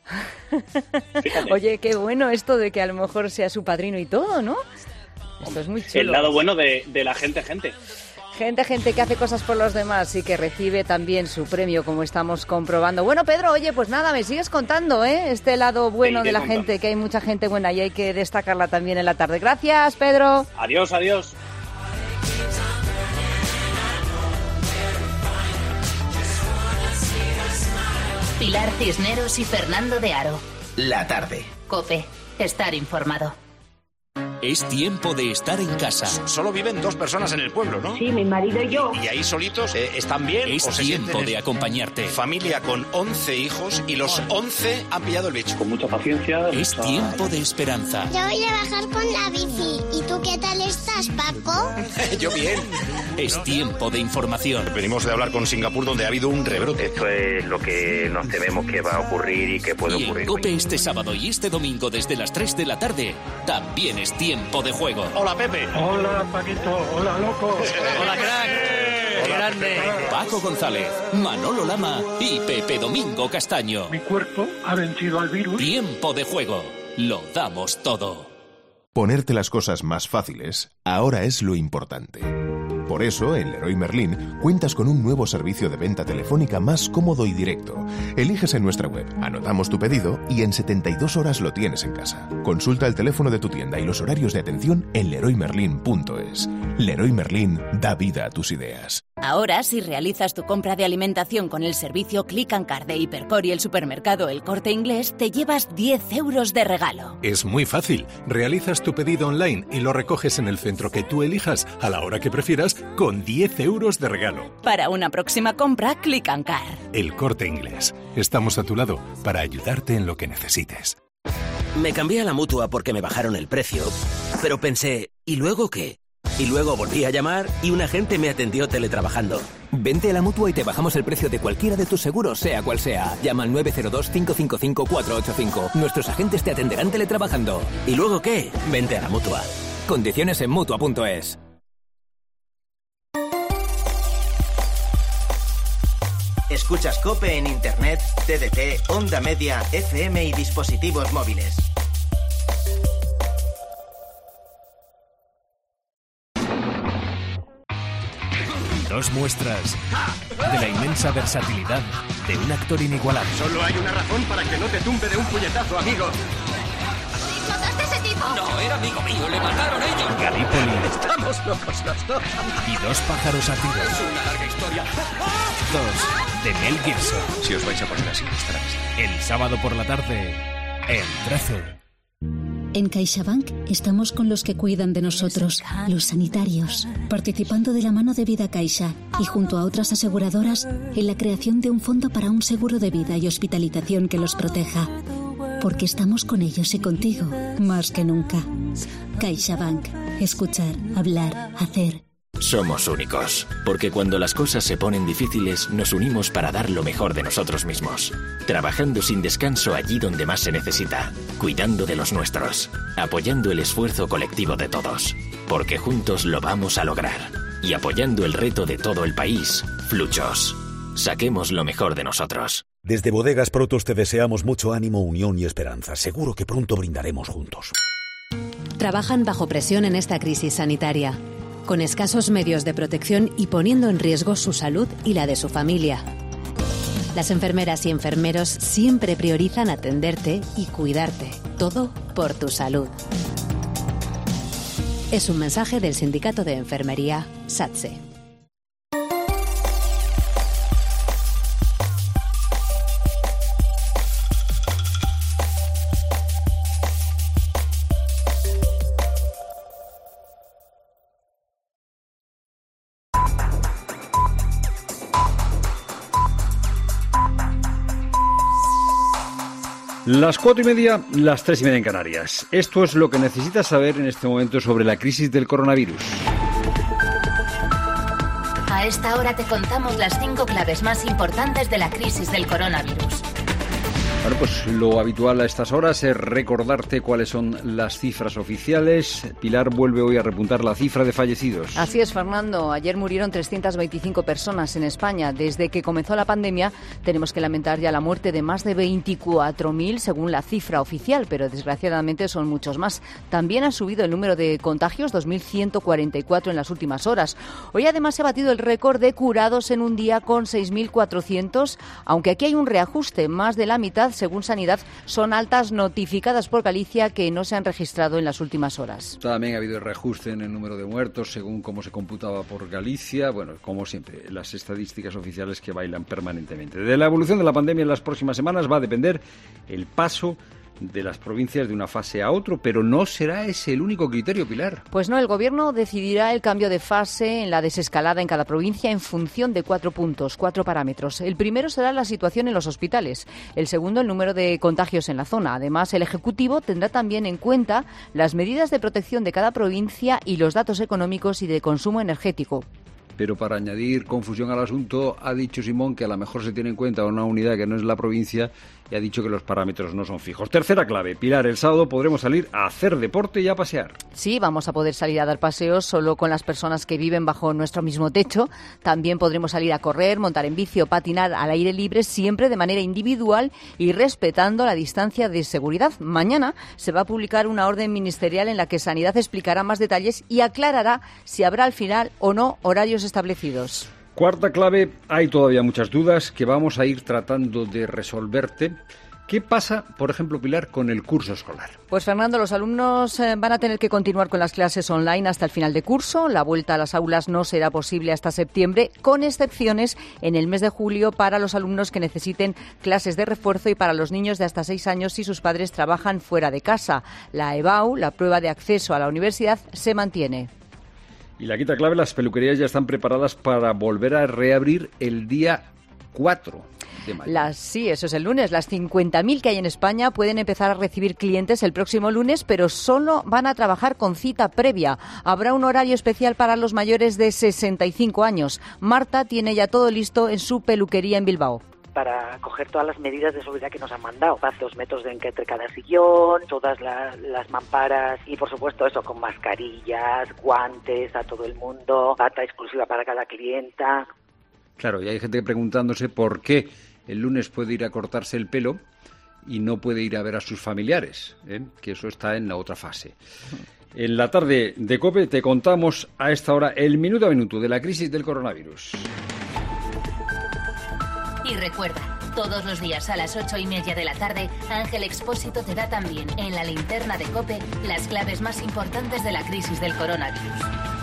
Oye, qué bueno esto de que a lo mejor sea su padrino y todo, ¿no? Esto es muy chulo. El lado bueno de, de la gente, gente. Gente, gente que hace cosas por los demás y que recibe también su premio, como estamos comprobando. Bueno, Pedro, oye, pues nada, me sigues contando, ¿eh? Este lado bueno Sí, de la contando. gente, que hay mucha gente buena y hay que destacarla también en la tarde. Gracias, Pedro. Adiós, adiós. Pilar Cisneros y Fernando de Aro. La tarde. COPE. Estar informado. Es tiempo de estar en casa. Solo viven dos personas en el pueblo, ¿no? Sí, mi marido y yo. ¿Y ahí solitos? Eh, ¿Están bien? Es o se tiempo sienten de en- acompañarte. Familia con once hijos y los once han pillado el bicho. Con mucha paciencia. Es tiempo de esperanza. Yo voy a bajar con la bici. ¿Y tú qué tal estás, Paco? Yo bien. Es tiempo de información. Venimos de hablar con Singapur, donde ha habido un rebrote. Esto es lo que nos tememos que va a ocurrir y que puede Y en ocurrir. COPE este sábado y este domingo desde las tres de la tarde también es tiempo de juego. Hola, Pepe. Hola, Paquito. Hola, loco. Hola, crack. ¡Qué grande! Paco González, Manolo Lama y Pepe Domingo Castaño. Mi cuerpo ha vencido al virus. Tiempo de juego. Lo damos todo. Ponerte las cosas más fáciles ahora es lo importante. Por eso, en Leroy Merlin cuentas con un nuevo servicio de venta telefónica más cómodo y directo. Eliges en nuestra web, anotamos tu pedido y en setenta y dos horas lo tienes en casa. Consulta el teléfono de tu tienda y los horarios de atención en leroy merlin punto es. Leroy Merlin da vida a tus ideas. Ahora, si realizas tu compra de alimentación con el servicio Click and Card de Hipercor y el supermercado El Corte Inglés, te llevas diez euros de regalo. Es muy fácil. Realizas tu pedido online y lo recoges en el centro que tú elijas a la hora que prefieras con diez euros de regalo. Para una próxima compra, Click and Card. El Corte Inglés. Estamos a tu lado para ayudarte en lo que necesites. Me cambié a la Mutua porque me bajaron el precio, pero pensé, ¿y luego qué? Y luego volví a llamar y un agente me atendió teletrabajando. Vente a la Mutua y te bajamos el precio de cualquiera de tus seguros, sea cual sea. Llama al nueve cero dos, cinco cinco cinco, cuatro ocho cinco. Nuestros agentes te atenderán teletrabajando. ¿Y luego qué? Vente a la Mutua. Condiciones en Mutua punto es. Escuchas COPE en Internet, T D T, Onda Media, F M y dispositivos móviles. Dos muestras de la inmensa versatilidad de un actor inigualable. Solo hay una razón para que no te tumbe de un puñetazo, amigo. ¿Mataste a ese tipo? No, era amigo mío, le mataron ellos. Galípoli Estamos locos los dos. y dos pájaros a tiro. Es una larga historia. Dos de Mel Gibson. Si os vais a poner así, estará bien. El sábado por la tarde, el trece. En CaixaBank estamos con los que cuidan de nosotros, los sanitarios, participando de la mano de Vida Caixa y junto a otras aseguradoras en la creación de un fondo para un seguro de vida y hospitalización que los proteja. Porque estamos con ellos y contigo, más que nunca. CaixaBank. Escuchar, hablar, hacer. Somos únicos, porque cuando las cosas se ponen difíciles nos unimos para dar lo mejor de nosotros mismos, trabajando sin descanso allí donde más se necesita, cuidando de los nuestros, apoyando el esfuerzo colectivo de todos, porque juntos lo vamos a lograr, y apoyando el reto de todo el país, Fluchos. Saquemos lo mejor de nosotros. Desde Bodegas Protos te deseamos mucho ánimo, unión y esperanza. Seguro que pronto brindaremos juntos. Trabajan bajo presión en esta crisis sanitaria, con escasos medios de protección y poniendo en riesgo su salud y la de su familia. Las enfermeras y enfermeros siempre priorizan atenderte y cuidarte. Todo por tu salud. Es un mensaje del Sindicato de Enfermería, SATSE. Las cuatro y media, las tres y media en Canarias. Esto es lo que necesitas saber en este momento sobre la crisis del coronavirus. A esta hora te contamos las cinco claves más importantes de la crisis del coronavirus. Bueno, pues lo habitual a estas horas es recordarte cuáles son las cifras oficiales. Pilar vuelve hoy a repuntar la cifra de fallecidos. Así es, Fernando. Ayer murieron trescientas veinticinco personas en España. Desde que comenzó la pandemia tenemos que lamentar ya la muerte de más de veinticuatro mil según la cifra oficial, pero desgraciadamente son muchos más. También ha subido el número de contagios, dos mil ciento cuarenta y cuatro en las últimas horas. Hoy además se ha batido el récord de curados en un día con seis mil cuatrocientos, aunque aquí hay un reajuste. Más de la mitad, según Sanidad, son altas notificadas por Galicia que no se han registrado en las últimas horas. También ha habido reajuste en el número de muertos según cómo se computaba por Galicia. Bueno, como siempre, las estadísticas oficiales que bailan permanentemente. De la evolución de la pandemia en las próximas semanas va a depender el paso de las provincias de una fase a otro, pero no será ese el único criterio, Pilar. Pues no, el Gobierno decidirá el cambio de fase en la desescalada en cada provincia en función de cuatro puntos, cuatro parámetros. El primero será la situación en los hospitales, el segundo el número de contagios en la zona. Además, el Ejecutivo tendrá también en cuenta las medidas de protección de cada provincia y los datos económicos y de consumo energético. Pero para añadir confusión al asunto, ha dicho Simón que a lo mejor se tiene en cuenta una unidad que no es la provincia y ha dicho que los parámetros no son fijos. Tercera clave, Pilar, el sábado podremos salir a hacer deporte y a pasear. Sí, vamos a poder salir a dar paseos solo con las personas que viven bajo nuestro mismo techo. También podremos salir a correr, montar en bici o patinar al aire libre, siempre de manera individual y respetando la distancia de seguridad. Mañana se va a publicar una orden ministerial en la que Sanidad explicará más detalles y aclarará si habrá al final o no horarios establecidos. Cuarta clave, hay todavía muchas dudas que vamos a ir tratando de resolverte. ¿Qué pasa, por ejemplo, Pilar, con el curso escolar? Pues, Fernando, los alumnos eh, van a tener que continuar con las clases online hasta el final de curso. La vuelta a las aulas no será posible hasta septiembre, con excepciones en el mes de julio para los alumnos que necesiten clases de refuerzo y para los niños de hasta seis años si sus padres trabajan fuera de casa. La E B A U, la prueba de acceso a la universidad, se mantiene. Y la quinta clave, las peluquerías ya están preparadas para volver a reabrir el día cuatro de mayo. Las, sí, eso es el lunes. Las cincuenta mil que hay en España pueden empezar a recibir clientes el próximo lunes, pero solo van a trabajar con cita previa. Habrá un horario especial para los mayores de sesenta y cinco años. Marta tiene ya todo listo en su peluquería en Bilbao. Para coger todas las medidas de seguridad que nos han mandado. Dos metros de entre cada sillón, todas la, las mamparas y, por supuesto, eso, con mascarillas, guantes a todo el mundo, bata exclusiva para cada clienta. Claro, y hay gente preguntándose por qué el lunes puede ir a cortarse el pelo y no puede ir a ver a sus familiares, ¿eh? Que eso está en la otra fase. En la tarde de COPE te contamos a esta hora el minuto a minuto de la crisis del coronavirus. Y recuerda, todos los días a las ocho y media de la tarde, Ángel Expósito te da también en la linterna de COPE las claves más importantes de la crisis del coronavirus.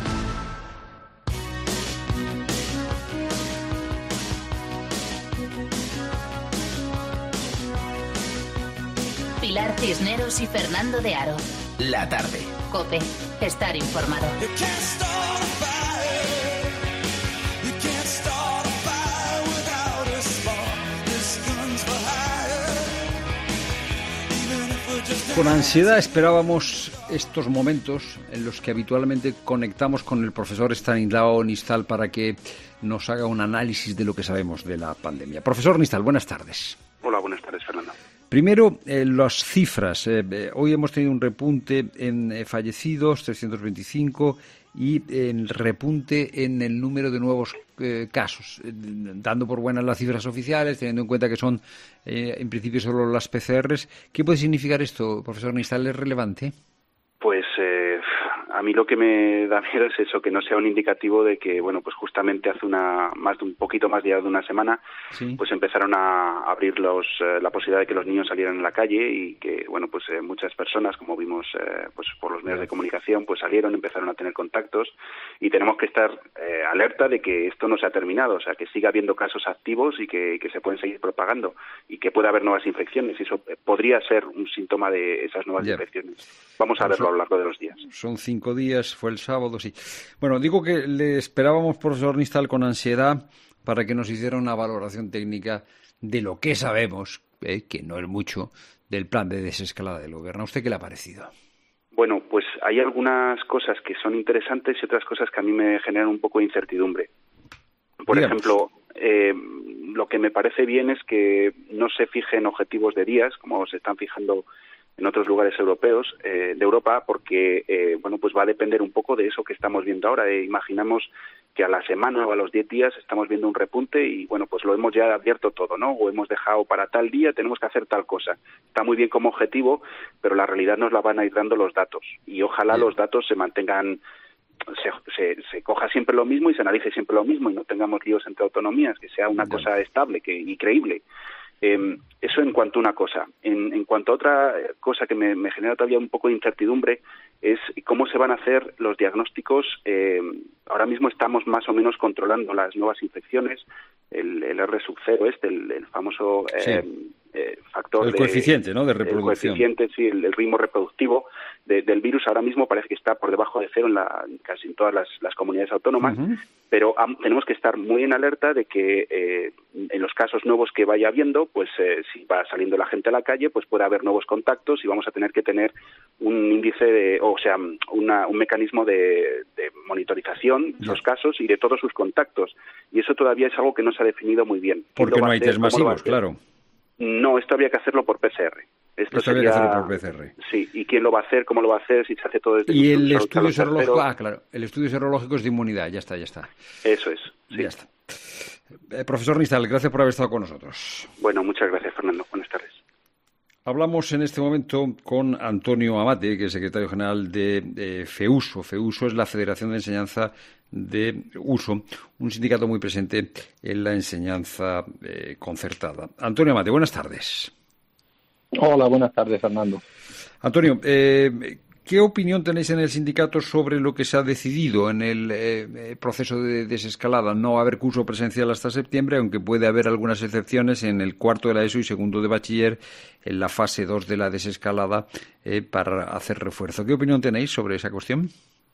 Pilar Cisneros y Fernando de Aro. La tarde. COPE, estar informado. Con ansiedad esperábamos estos momentos en los que habitualmente conectamos con el profesor Stanislao Nistal para que nos haga un análisis de lo que sabemos de la pandemia. Profesor Nistal, buenas tardes. Hola, buenas tardes, Fernando. Primero, eh, las cifras. Eh, eh, hoy hemos tenido un repunte en eh, fallecidos, trescientos veinticinco, y el repunte en el número de nuevos eh, casos, eh, dando por buenas las cifras oficiales, teniendo en cuenta que son eh, en principio solo las P C Rs. ¿Qué puede significar esto, profesor Nistal? ¿Es relevante? Pues eh, a mí lo que me da miedo es eso, que no sea un indicativo de que, bueno, pues justamente hace una más de un poquito más de una semana, sí. pues empezaron a abrir los eh, la posibilidad de que los niños salieran a la calle y que, bueno, pues eh, muchas personas, como vimos eh, pues por los medios de comunicación, pues salieron, empezaron a tener contactos y tenemos que estar eh, alerta de que esto no se ha terminado, o sea, que siga habiendo casos activos y que, que se pueden seguir propagando y que pueda haber nuevas infecciones y eso podría ser un síntoma de esas nuevas yeah. infecciones. Vamos a verlo a lo largo de los días. Son cinco días, fue el sábado, sí. Bueno, digo que le esperábamos, profesor Nistal, con ansiedad para que nos hiciera una valoración técnica de lo que sabemos, eh, que no es mucho, del plan de desescalada del gobierno. ¿A usted qué le ha parecido? Bueno, pues hay algunas cosas que son interesantes y otras cosas que a mí me generan un poco de incertidumbre. Por Digamos. ejemplo, eh, lo que me parece bien es que no se fijen objetivos de días, como se están fijando en otros lugares europeos, eh, de Europa, porque, eh, bueno, pues va a depender un poco de eso que estamos viendo ahora. Eh, imaginamos que a la semana o a los diez días estamos viendo un repunte y, bueno, pues lo hemos ya abierto todo, ¿no? O hemos dejado para tal día, tenemos que hacer tal cosa. Está muy bien como objetivo, pero la realidad nos la van a ir dando los datos. Y ojalá sí. los datos se mantengan, se, se, se coja siempre lo mismo y se analice siempre lo mismo y no tengamos líos entre autonomías, que sea una sí. cosa estable que, y creíble. Eh, eso en cuanto a una cosa. En, en cuanto a otra cosa que me, me genera todavía un poco de incertidumbre es cómo se van a hacer los diagnósticos. Eh, ahora mismo estamos más o menos controlando las nuevas infecciones, el, el R sub cero este, el, el famoso eh, sí. eh, factor el de... coeficiente, ¿no?, de reproducción. El coeficiente, sí, el, el ritmo reproductivo de, del virus ahora mismo parece que está por debajo de cero en la, casi en todas las, las comunidades autónomas, uh-huh. pero um, tenemos que estar muy en alerta de que eh, en los casos nuevos que vaya habiendo, pues eh, si va saliendo la gente a la calle, pues puede haber nuevos contactos y vamos a tener que tener un índice, de, o sea, una, un mecanismo de, de monitorización de los casos y de todos sus contactos. Y eso todavía es algo que no se ha definido muy bien. Porque no hay test masivos, claro. No, esto habría que hacerlo por P C R. Esto, esto sería... habría que hacerlo por P C R. Sí, ¿y quién lo va a hacer? ¿Cómo lo va a hacer? Si se hace todo desde Y el estudio serológico, ah, claro, el estudio serológico es de inmunidad, ya está, ya está. Eso es, sí. Ya está. Eh, profesor Nistal, gracias por haber estado con nosotros. Bueno, muchas gracias, Fernando. Buenas tardes. Hablamos en este momento con Antonio Amate, que es secretario general de, de FEUSO. FEUSO es la Federación de Enseñanza de Uso, un sindicato muy presente en la enseñanza eh, concertada. Antonio Amate, buenas tardes. Hola, buenas tardes, Fernando. Antonio, eh, ¿qué opinión tenéis en el sindicato sobre lo que se ha decidido en el eh, proceso de desescalada? No va a haber curso presencial hasta septiembre, aunque puede haber algunas excepciones en el cuarto de la ESO y segundo de bachiller, en la fase dos de la desescalada, eh, para hacer refuerzo. ¿Qué opinión tenéis sobre esa cuestión?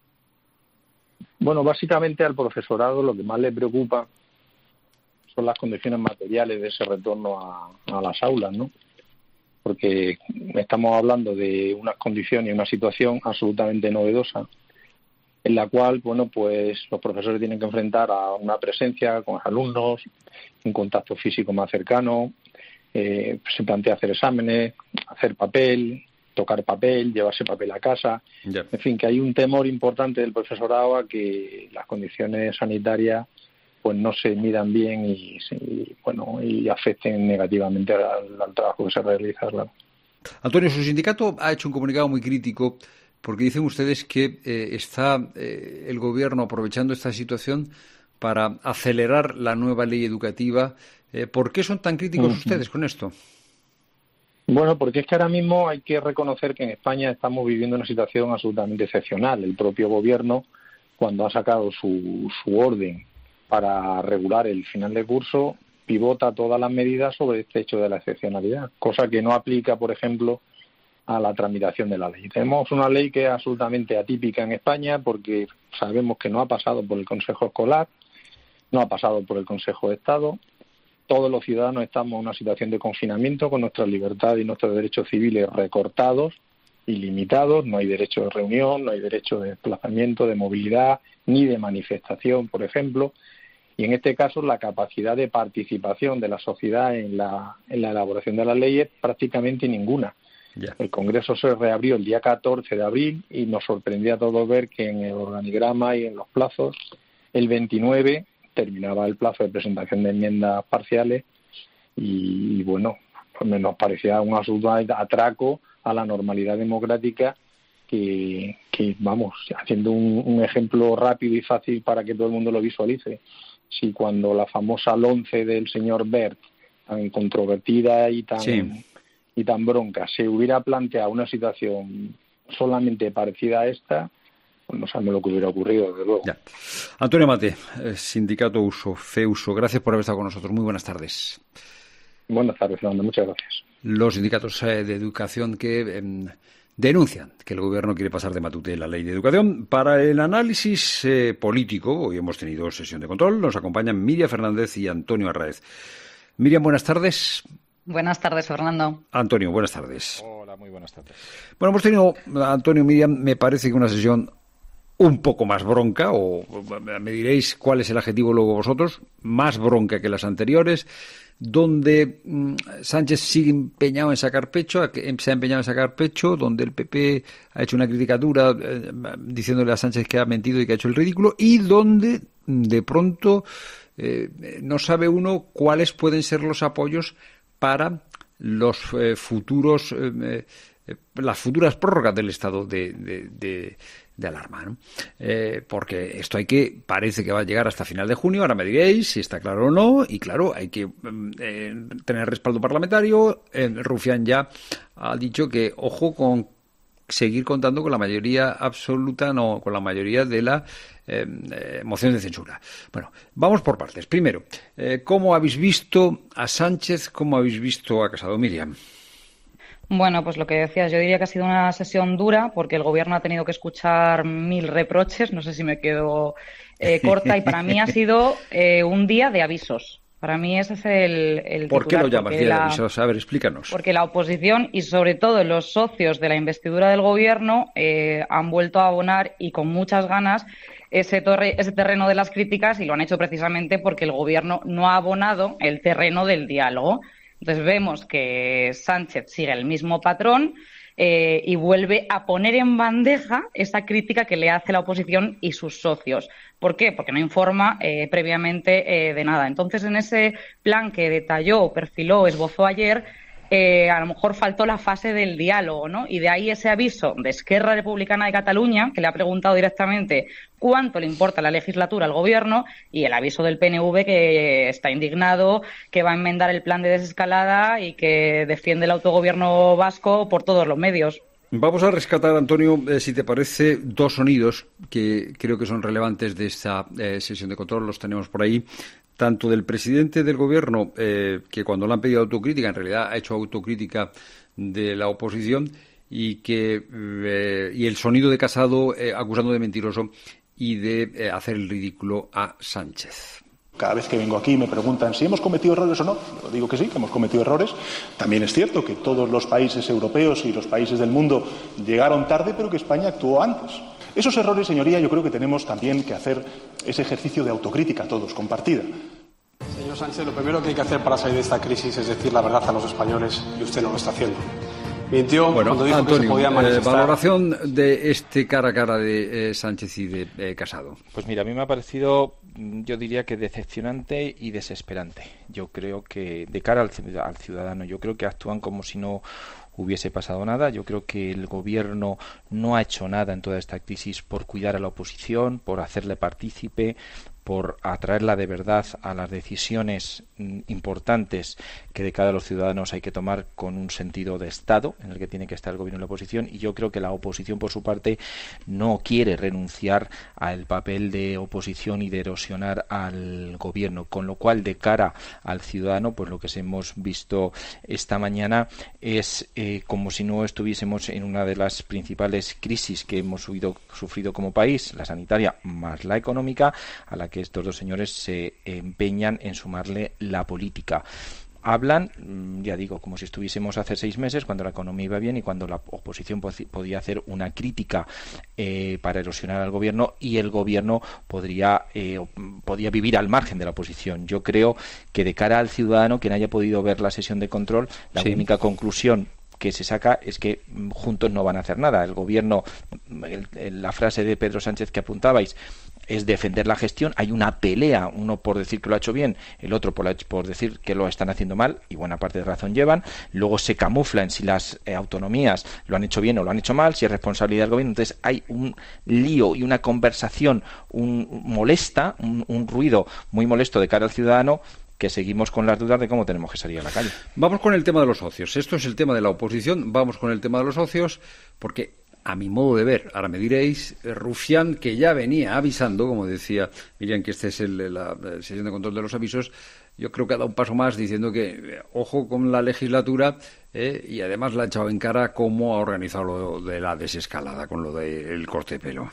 Bueno, básicamente al profesorado lo que más le preocupa son las condiciones materiales de ese retorno a, a las aulas, ¿no? Porque estamos hablando de unas condiciones y una situación absolutamente novedosa en la cual, bueno, pues los profesores tienen que enfrentar a una presencia con los alumnos, un contacto físico más cercano, eh, se plantea hacer exámenes, hacer papel, tocar papel, llevarse papel a casa, yeah. En fin, que hay un temor importante del profesorado a que las condiciones sanitarias pues no se midan bien y, y bueno y afecten negativamente al, al trabajo que se realiza. Claro. Antonio, su sindicato ha hecho un comunicado muy crítico porque dicen ustedes que eh, está eh, el gobierno aprovechando esta situación para acelerar la nueva ley educativa. Eh, ¿Por qué son tan críticos uh-huh. ustedes con esto? Bueno, porque es que ahora mismo hay que reconocer que en España estamos viviendo una situación absolutamente excepcional. El propio gobierno, cuando ha sacado su, su orden para regular el final de curso, pivota todas las medidas sobre este hecho de la excepcionalidad, cosa que no aplica, por ejemplo, a la tramitación de la ley. Tenemos una ley que es absolutamente atípica en España porque sabemos que no ha pasado por el Consejo Escolar, no ha pasado por el Consejo de Estado. Todos los ciudadanos estamos en una situación de confinamiento con nuestras libertades y nuestros derechos civiles recortados y limitados. No hay derecho de reunión, no hay derecho de desplazamiento, de movilidad, ni de manifestación, por ejemplo. Y en este caso la capacidad de participación de la sociedad en la, en la elaboración de las leyes prácticamente ninguna. Yeah. El Congreso se reabrió el día catorce de abril y nos sorprendía a todos ver que en el organigrama y en los plazos el veintinueve terminaba el plazo de presentación de enmiendas parciales y, y bueno, pues nos parecía un absoluto atraco a la normalidad democrática que, que, vamos, haciendo un, un ejemplo rápido y fácil para que todo el mundo lo visualice, si cuando la famosa LOMCE del señor Wert, tan controvertida y tan, sí. y tan bronca, se hubiera planteado una situación solamente parecida a esta, pues no sabemos lo que hubiera ocurrido, desde luego. Ya. Antonio Mate, Sindicato Uso, FEUSO, gracias por haber estado con nosotros. Muy buenas tardes. Buenas tardes, Fernando. Muchas gracias. Los sindicatos eh, de educación que eh, denuncian que el Gobierno quiere pasar de matute la Ley de Educación. Para el análisis eh, político, hoy hemos tenido sesión de control, nos acompañan Miriam Fernández y Antonio Arraez. Miriam, buenas tardes. Buenas tardes, Fernando. Antonio, buenas tardes. Hola, muy buenas tardes. Bueno, hemos tenido, Antonio, Miriam, me parece que una sesión un poco más bronca, o me diréis cuál es el adjetivo luego vosotros, más bronca que las anteriores, donde mmm, Sánchez sigue empeñado en sacar pecho, se ha empeñado en sacar pecho, donde el P P ha hecho una crítica dura eh, diciéndole a Sánchez que ha mentido y que ha hecho el ridículo, y donde de pronto eh, no sabe uno cuáles pueden ser los apoyos para los eh, futuros eh, eh, las futuras prórrogas del estado de, de, de de alarma, ¿no? Eh, porque esto hay que, parece que va a llegar hasta final de junio, ahora me diréis si está claro o no, y claro, hay que eh, tener respaldo parlamentario. eh, Rufián ya ha dicho que ojo con seguir contando con la mayoría absoluta, no, con la mayoría de la eh, eh, moción de censura. Bueno, vamos por partes. Primero, eh, ¿cómo habéis visto a Sánchez? ¿Cómo habéis visto a Casado? Miriam. Bueno, pues lo que decías, yo diría que ha sido una sesión dura porque el Gobierno ha tenido que escuchar mil reproches, no sé si me quedo eh, corta, y para mí ha sido eh, un día de avisos. Para mí ese es el, el ¿Por titular, qué lo llamas día de avisos? A ver, explícanos. Porque la oposición y sobre todo los socios de la investidura del Gobierno eh, han vuelto a abonar y con muchas ganas ese, torre, ese terreno de las críticas, y lo han hecho precisamente porque el Gobierno no ha abonado el terreno del diálogo. Entonces vemos que Sánchez sigue el mismo patrón eh, y vuelve a poner en bandeja esa crítica que le hace la oposición y sus socios. ¿Por qué? Porque no informa eh, previamente eh, de nada. Entonces, en ese plan que detalló, perfiló, esbozó ayer, eh, a lo mejor faltó la fase del diálogo, ¿no? Y de ahí ese aviso de Esquerra Republicana de Cataluña, que le ha preguntado directamente cuánto le importa la legislatura al Gobierno, y el aviso del P N V, que está indignado, que va a enmendar el plan de desescalada y que defiende el autogobierno vasco por todos los medios. Vamos a rescatar, Antonio, eh, si te parece, dos sonidos que creo que son relevantes de esta eh, sesión de control. Los tenemos por ahí, tanto del presidente del Gobierno, eh, que cuando le han pedido autocrítica, en realidad ha hecho autocrítica de la oposición, y que eh, y el sonido de Casado eh, acusando de mentiroso y de eh, hacer el ridículo a Sánchez. Cada vez que vengo aquí me preguntan si hemos cometido errores o no. Yo digo que sí, que hemos cometido errores. También es cierto que todos los países europeos y los países del mundo llegaron tarde, pero que España actuó antes. Esos errores, señoría, yo creo que tenemos también que hacer ese ejercicio de autocrítica todos, compartida. Señor Sánchez, lo primero que hay que hacer para salir de esta crisis es decir la verdad a los españoles, y usted no lo está haciendo. Mintió bueno, cuando dijo Antonio, que se podía manifestar. Eh, valoración de este cara a cara de eh, Sánchez y de eh, Casado. Pues mira, a mí me ha parecido, yo diría que decepcionante y desesperante. Yo creo que, de cara al, al ciudadano, yo creo que actúan como si no hubiese pasado nada. Yo creo que el Gobierno no ha hecho nada en toda esta crisis por cuidar a la oposición, por hacerle partícipe, por atraerla de verdad a las decisiones importantes que de cara a los ciudadanos hay que tomar con un sentido de Estado en el que tiene que estar el Gobierno y la oposición. Y yo creo que la oposición, por su parte, no quiere renunciar al papel de oposición y de erosionar al Gobierno, con lo cual, de cara al ciudadano, pues lo que hemos visto esta mañana es eh, como si no estuviésemos en una de las principales crisis que hemos huido, sufrido como país, la sanitaria más la económica, a la que estos dos señores se empeñan en sumarle la política. Hablan, ya digo, como si estuviésemos hace seis meses, cuando la economía iba bien y cuando la oposición podía hacer una crítica eh, para erosionar al Gobierno, y el Gobierno podría, eh, podía vivir al margen de la oposición. Yo creo que, de cara al ciudadano, quien haya podido ver la sesión de control, la sí. única conclusión que se saca es que juntos no van a hacer nada. El Gobierno, el, el, la frase de Pedro Sánchez que apuntabais, es defender la gestión, hay una pelea, uno por decir que lo ha hecho bien, el otro por, la, por decir que lo están haciendo mal, y buena parte de razón llevan, luego se camuflan si las eh, autonomías lo han hecho bien o lo han hecho mal, si es responsabilidad del gobierno, entonces hay un lío y una conversación un, molesta, un, un ruido muy molesto de cara al ciudadano, que seguimos con las dudas de cómo tenemos que salir a la calle. Vamos con el tema de los socios. Esto es el tema de la oposición, vamos con el tema de los socios, porque a mi modo de ver, ahora me diréis, Rufián, que ya venía avisando, como decía Miriam, que este es el, la, la sesión de control de los avisos, yo creo que ha dado un paso más diciendo que eh, ojo con la legislatura, eh, y además la ha echado en cara cómo ha organizado lo de la desescalada con lo del corte de pelo.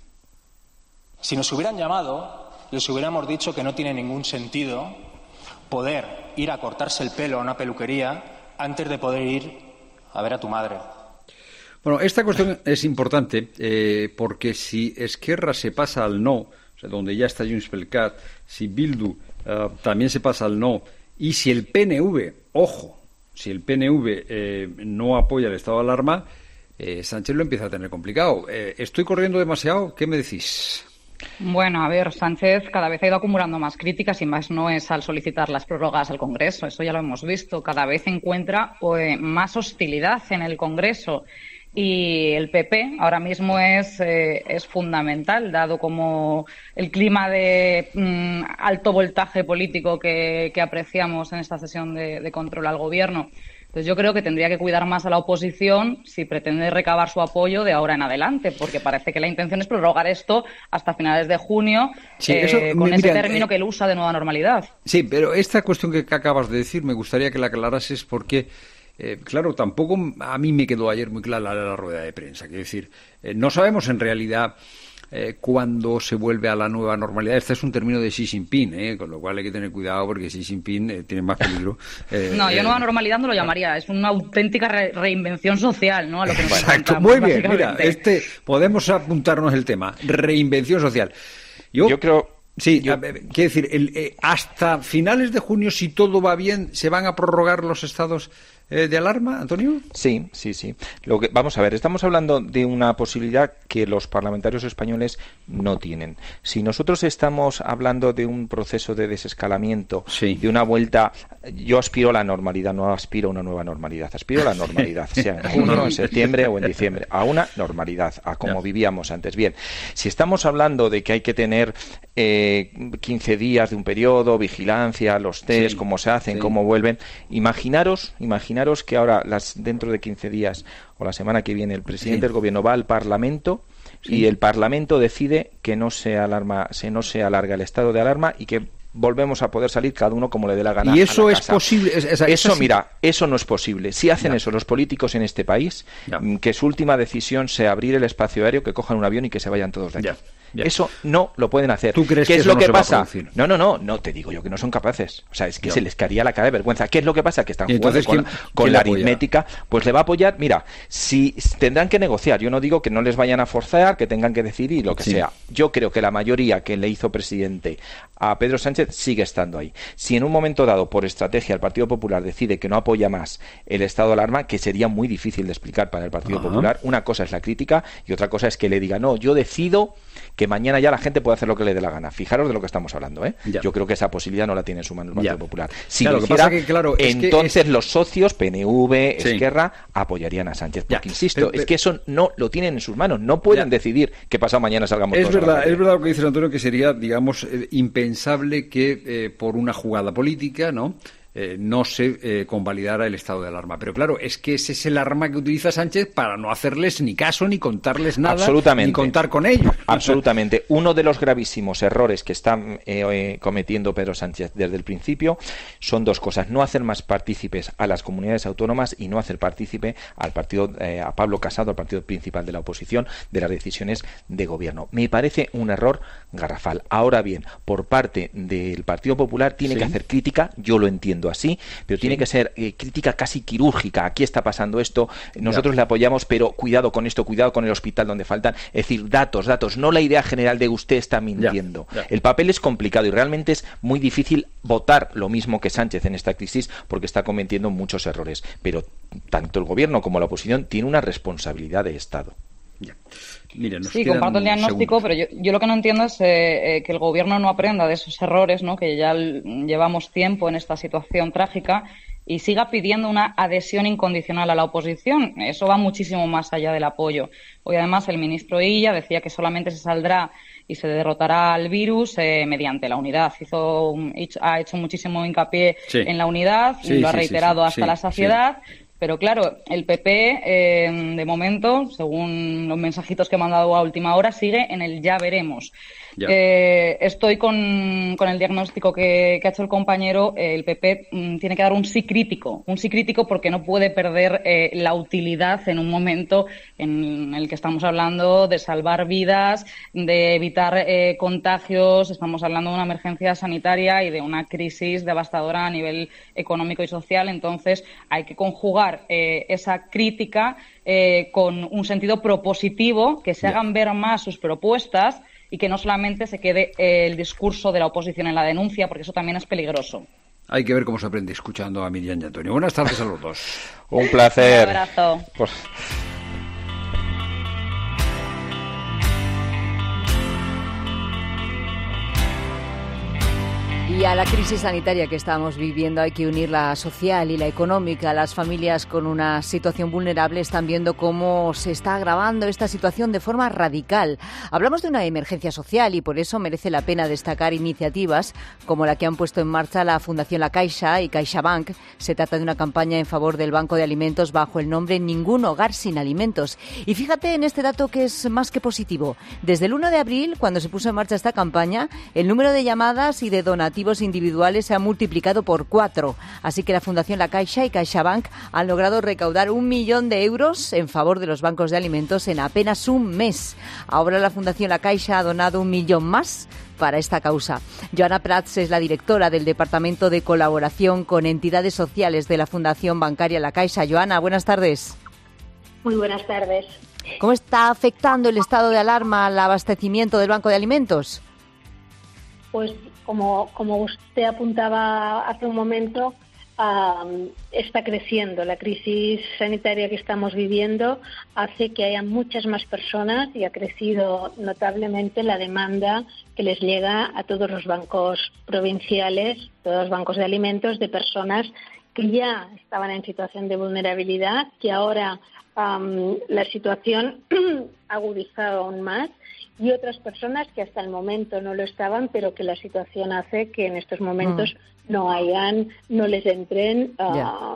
Si nos hubieran llamado, les hubiéramos dicho que no tiene ningún sentido poder ir a cortarse el pelo a una peluquería antes de poder ir a ver a tu madre. Bueno, esta cuestión es importante eh, porque si Esquerra se pasa al no, o sea, donde ya está Junts pel Cat, si Bildu uh, también se pasa al no, y si el P N V, ojo, si el P N V eh, no apoya el estado de alarma, eh, Sánchez lo empieza a tener complicado. Eh, ¿Estoy corriendo demasiado? ¿Qué me decís? Bueno, a ver, Sánchez cada vez ha ido acumulando más críticas y más no es al solicitar las prórrogas al Congreso, eso ya lo hemos visto. Cada vez encuentra pues, más hostilidad en el Congreso. Y el P P ahora mismo es, eh, es fundamental, dado como el clima de mm, alto voltaje político que, que apreciamos en esta sesión de, de control al Gobierno. Entonces yo creo que tendría que cuidar más a la oposición si pretende recabar su apoyo de ahora en adelante, porque parece que la intención es prorrogar esto hasta finales de junio, sí, eh, eso, con mira, ese término eh, que él usa de nueva normalidad. Sí, pero esta cuestión que acabas de decir me gustaría que la aclarases porque... Eh, claro, tampoco a mí me quedó ayer muy clara la, la rueda de prensa. Quiero decir, eh, no sabemos en realidad eh, cuándo se vuelve a la nueva normalidad. Este es un término de Xi Jinping, eh, con lo cual hay que tener cuidado porque Xi Jinping eh, tiene más peligro. Eh, no, yo eh, nueva normalidad no lo llamaría. Es una auténtica re reinvención social, ¿no? A lo que nos exacto, muy bien. Mira, este podemos apuntarnos el tema. Reinvención social. Yo, yo creo... Sí, yo... quiero decir, el, eh, hasta finales de junio, si todo va bien, ¿se van a prorrogar los estados eh, de alarma, Antonio? Sí, sí, sí. Lo que, vamos a ver, estamos hablando de una posibilidad que los parlamentarios españoles no tienen. Si nosotros estamos hablando de un proceso de desescalamiento, sí. de una vuelta, yo aspiro a la normalidad, no aspiro a una nueva normalidad, aspiro a la normalidad, sea en junio, en septiembre o en diciembre, a una normalidad, a como vivíamos antes. Bien, si estamos hablando de que hay que tener eh, quince días de un periodo, vigilancia, los test, sí. cómo se hacen, sí. cómo vuelven, imaginaros, imaginaros Imaginaros que ahora, las, dentro de quince días o la semana que viene, el presidente sí. del gobierno va al Parlamento sí. y el Parlamento decide que no se alarma, se no se alarga el estado de alarma y que volvemos a poder salir cada uno como le dé la gana. Y eso a la es casa. posible. Es, es, eso, es mira, eso no es posible. Si hacen ya. eso los políticos en este país, ya. que su última decisión sea abrir el espacio aéreo, que cojan un avión y que se vayan todos de aquí. Ya. Ya. Eso no lo pueden hacer. ¿Tú crees ¿Qué que es eso lo no que se va pasa? a producir? No, no, no, no te digo yo que no son capaces. O sea, es que no. se les caería la cara de vergüenza. ¿Qué es lo que pasa? Que están jugando entonces, con, ¿quién, con ¿quién la apoya? aritmética. Pues le va a apoyar. Mira, si tendrán que negociar. Yo no digo que no les vayan a forzar, que tengan que decidir lo que sí. sea. Yo creo que la mayoría que le hizo presidente a Pedro Sánchez sigue estando ahí. Si en un momento dado, por estrategia, el Partido Popular decide que no apoya más el estado de alarma, que sería muy difícil de explicar para el Partido Ajá. Popular, una cosa es la crítica y otra cosa es que le diga, no, yo decido que mañana ya la gente puede hacer lo que le dé la gana. Fijaros de lo que estamos hablando, ¿eh? Ya. Yo creo que esa posibilidad no la tiene en su mano el Partido ya. Popular. Si claro, lo hiciera, que, claro, es entonces que es... los socios, P N V, sí. Esquerra, apoyarían a Sánchez. Porque, ya. insisto, pero, pero... es que eso no lo tienen en sus manos. No pueden ya. decidir que pasado mañana salgamos es todos verdad, a la calle. Es verdad lo que dices, Antonio, que sería, digamos, eh, impensable que eh, por una jugada política, ¿no?, Eh, no se eh, convalidara el estado de alarma. Pero claro, es que ese es el arma que utiliza Sánchez para no hacerles ni caso, ni contarles nada, ni contar con ellos. Absolutamente. Uno de los gravísimos errores que está eh, eh, cometiendo Pedro Sánchez desde el principio son dos cosas. No hacer más partícipes a las comunidades autónomas y no hacer partícipe al partido, eh, a Pablo Casado, al partido principal de la oposición, de las decisiones de gobierno. Me parece un error garrafal. Ahora bien, por parte del Partido Popular tiene sí. que hacer crítica, yo lo entiendo así, pero tiene sí. que ser eh, crítica casi quirúrgica. Aquí está pasando esto, nosotros ya. le apoyamos, pero cuidado con esto, cuidado con el hospital donde faltan. Es decir, datos, datos, no la idea general de usted está mintiendo. Ya. Ya. El papel es complicado y realmente es muy difícil votar lo mismo que Sánchez en esta crisis porque está cometiendo muchos errores. Pero tanto el gobierno como la oposición tienen una responsabilidad de Estado. Ya. Mira, nos sí, comparto el diagnóstico, pero yo, yo lo que no entiendo es eh, eh, que el Gobierno no aprenda de esos errores, ¿no? Que ya l- llevamos tiempo en esta situación trágica y siga pidiendo una adhesión incondicional a la oposición. Eso va muchísimo más allá del apoyo. Hoy, además, el ministro Illa decía que solamente se saldrá y se derrotará al virus eh, mediante la unidad. Hizo, ha hecho muchísimo hincapié sí. en la unidad, sí, lo ha reiterado sí, sí, sí, hasta sí, la saciedad. Sí. Pero claro, el P P, eh, de momento, según los mensajitos que he mandado a última hora, sigue en el ya veremos. Ya. Eh, estoy con, con el diagnóstico que, que ha hecho el compañero. El P P mm, tiene que dar un sí crítico, un sí crítico porque no puede perder eh, la utilidad en un momento en el que estamos hablando de salvar vidas, de evitar eh, contagios. Estamos hablando de una emergencia sanitaria y de una crisis devastadora a nivel económico y social. Entonces, hay que conjugar Eh, esa crítica eh, con un sentido propositivo, que se yeah. hagan ver más sus propuestas y que no solamente se quede eh, el discurso de la oposición en la denuncia, porque eso también es peligroso. Hay que ver cómo se aprende escuchando a Miriam y Antonio. Buenas tardes a los dos. Un placer. Un abrazo. Pues... Y a la crisis sanitaria que estamos viviendo hay que unir la social y la económica. Las familias con una situación vulnerable están viendo cómo se está agravando esta situación de forma radical. Hablamos de una emergencia social y por eso merece la pena destacar iniciativas como la que han puesto en marcha la Fundación La Caixa y CaixaBank. Se trata de una campaña en favor del Banco de Alimentos bajo el nombre Ningún Hogar Sin Alimentos. Y fíjate en este dato que es más que positivo. Desde el uno de abril, cuando se puso en marcha esta campaña, el número de llamadas y de donativos individuales se ha multiplicado por cuatro. Así que la Fundación La Caixa y CaixaBank han logrado recaudar un millón de euros en favor de los bancos de alimentos en apenas un mes. Ahora la Fundación La Caixa ha donado un millón más para esta causa. Joana Prats es la directora del Departamento de Colaboración con Entidades Sociales de la Fundación Bancaria La Caixa. Joana, buenas tardes. Muy buenas tardes. ¿Cómo está afectando el estado de alarma al abastecimiento del Banco de Alimentos? Pues como, como usted apuntaba hace un momento, um, está creciendo. La crisis sanitaria que estamos viviendo hace que haya muchas más personas y ha crecido notablemente la demanda que les llega a todos los bancos provinciales, todos los bancos de alimentos, de personas que ya estaban en situación de vulnerabilidad, que ahora um, la situación ha agudizado aún más, y otras personas que hasta el momento no lo estaban, pero que la situación hace que en estos momentos mm. no hayan, no les entren uh,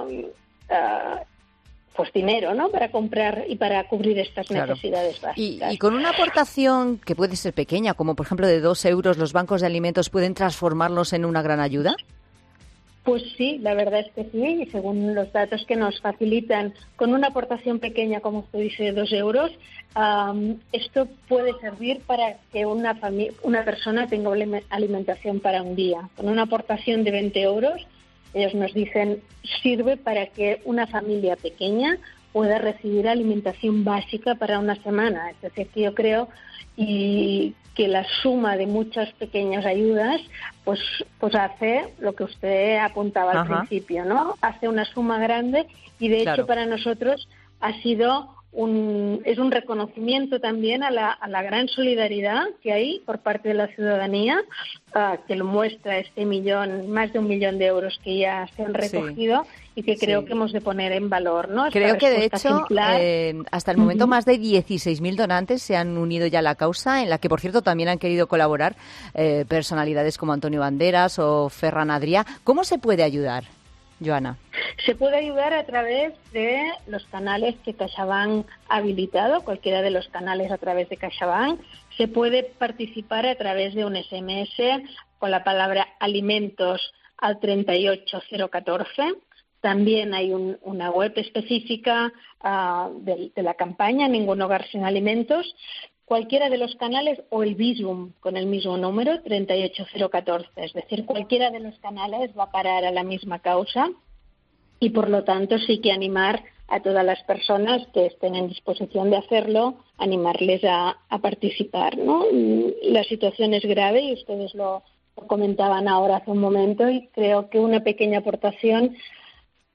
uh, pues dinero, ¿no? Para comprar y para cubrir estas claro. necesidades básicas. Y, y con una aportación que puede ser pequeña, como por ejemplo de dos euros, ¿los bancos de alimentos pueden transformarlos en una gran ayuda? Pues sí, la verdad es que sí, y según los datos que nos facilitan, con una aportación pequeña, como usted dice, de dos euros, um, esto puede servir para que una, fami- una persona tenga alimentación para un día. Con una aportación de veinte euros, ellos nos dicen, sirve para que una familia pequeña pueda recibir alimentación básica para una semana. Es decir, que yo creo y que la suma de muchas pequeñas ayudas pues pues hace lo que usted apuntaba Ajá. al principio, ¿no? Hace una suma grande y de claro. hecho para nosotros ha sido un es un reconocimiento también a la a la gran solidaridad que hay por parte de la ciudadanía, uh, que lo muestra este millón, más de un millón de euros que ya se han recogido. Sí. Y que creo sí. que hemos de poner en valor, ¿no? Esta creo que, de hecho, eh, hasta el momento uh-huh. más de dieciséis mil donantes se han unido ya a la causa, en la que, por cierto, también han querido colaborar eh, personalidades como Antonio Banderas o Ferran Adrià. ¿Cómo se puede ayudar, Joana? Se puede ayudar a través de los canales que CaixaBank ha habilitado, cualquiera de los canales a través de CaixaBank. Se puede participar a través de un ese eme ese con la palabra alimentos al treinta y ocho cero catorce. También hay un, una web específica uh, de, de la campaña Ningún Hogar Sin Alimentos. Cualquiera de los canales o el Bizum con el mismo número, treinta y ocho cero catorce. Es decir, cualquiera de los canales va a parar a la misma causa y, por lo tanto, sí que animar a todas las personas que estén en disposición de hacerlo, animarles a, a participar, ¿no? La situación es grave y ustedes lo, lo comentaban ahora hace un momento y creo que una pequeña aportación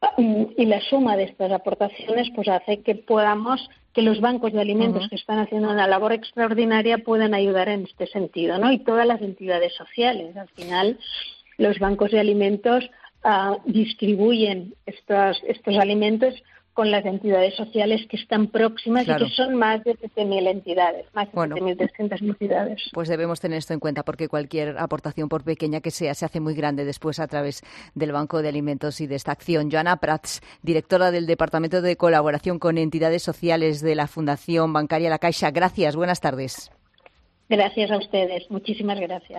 y la suma de estas aportaciones pues hace que podamos, que los bancos de alimentos uh-huh. que están haciendo una labor extraordinaria puedan ayudar en este sentido, ¿no? Y todas las entidades sociales. Al final, los bancos de alimentos uh, distribuyen estos, estos alimentos con las entidades sociales que están próximas claro. y que son más de siete mil entidades, más de bueno, siete mil trescientas entidades. Pues debemos tener esto en cuenta porque cualquier aportación, por pequeña que sea, se hace muy grande después a través del Banco de Alimentos y de esta acción. Joana Prats, directora del Departamento de Colaboración con Entidades Sociales de la Fundación Bancaria La Caixa. Gracias, buenas tardes. Gracias a ustedes, muchísimas gracias.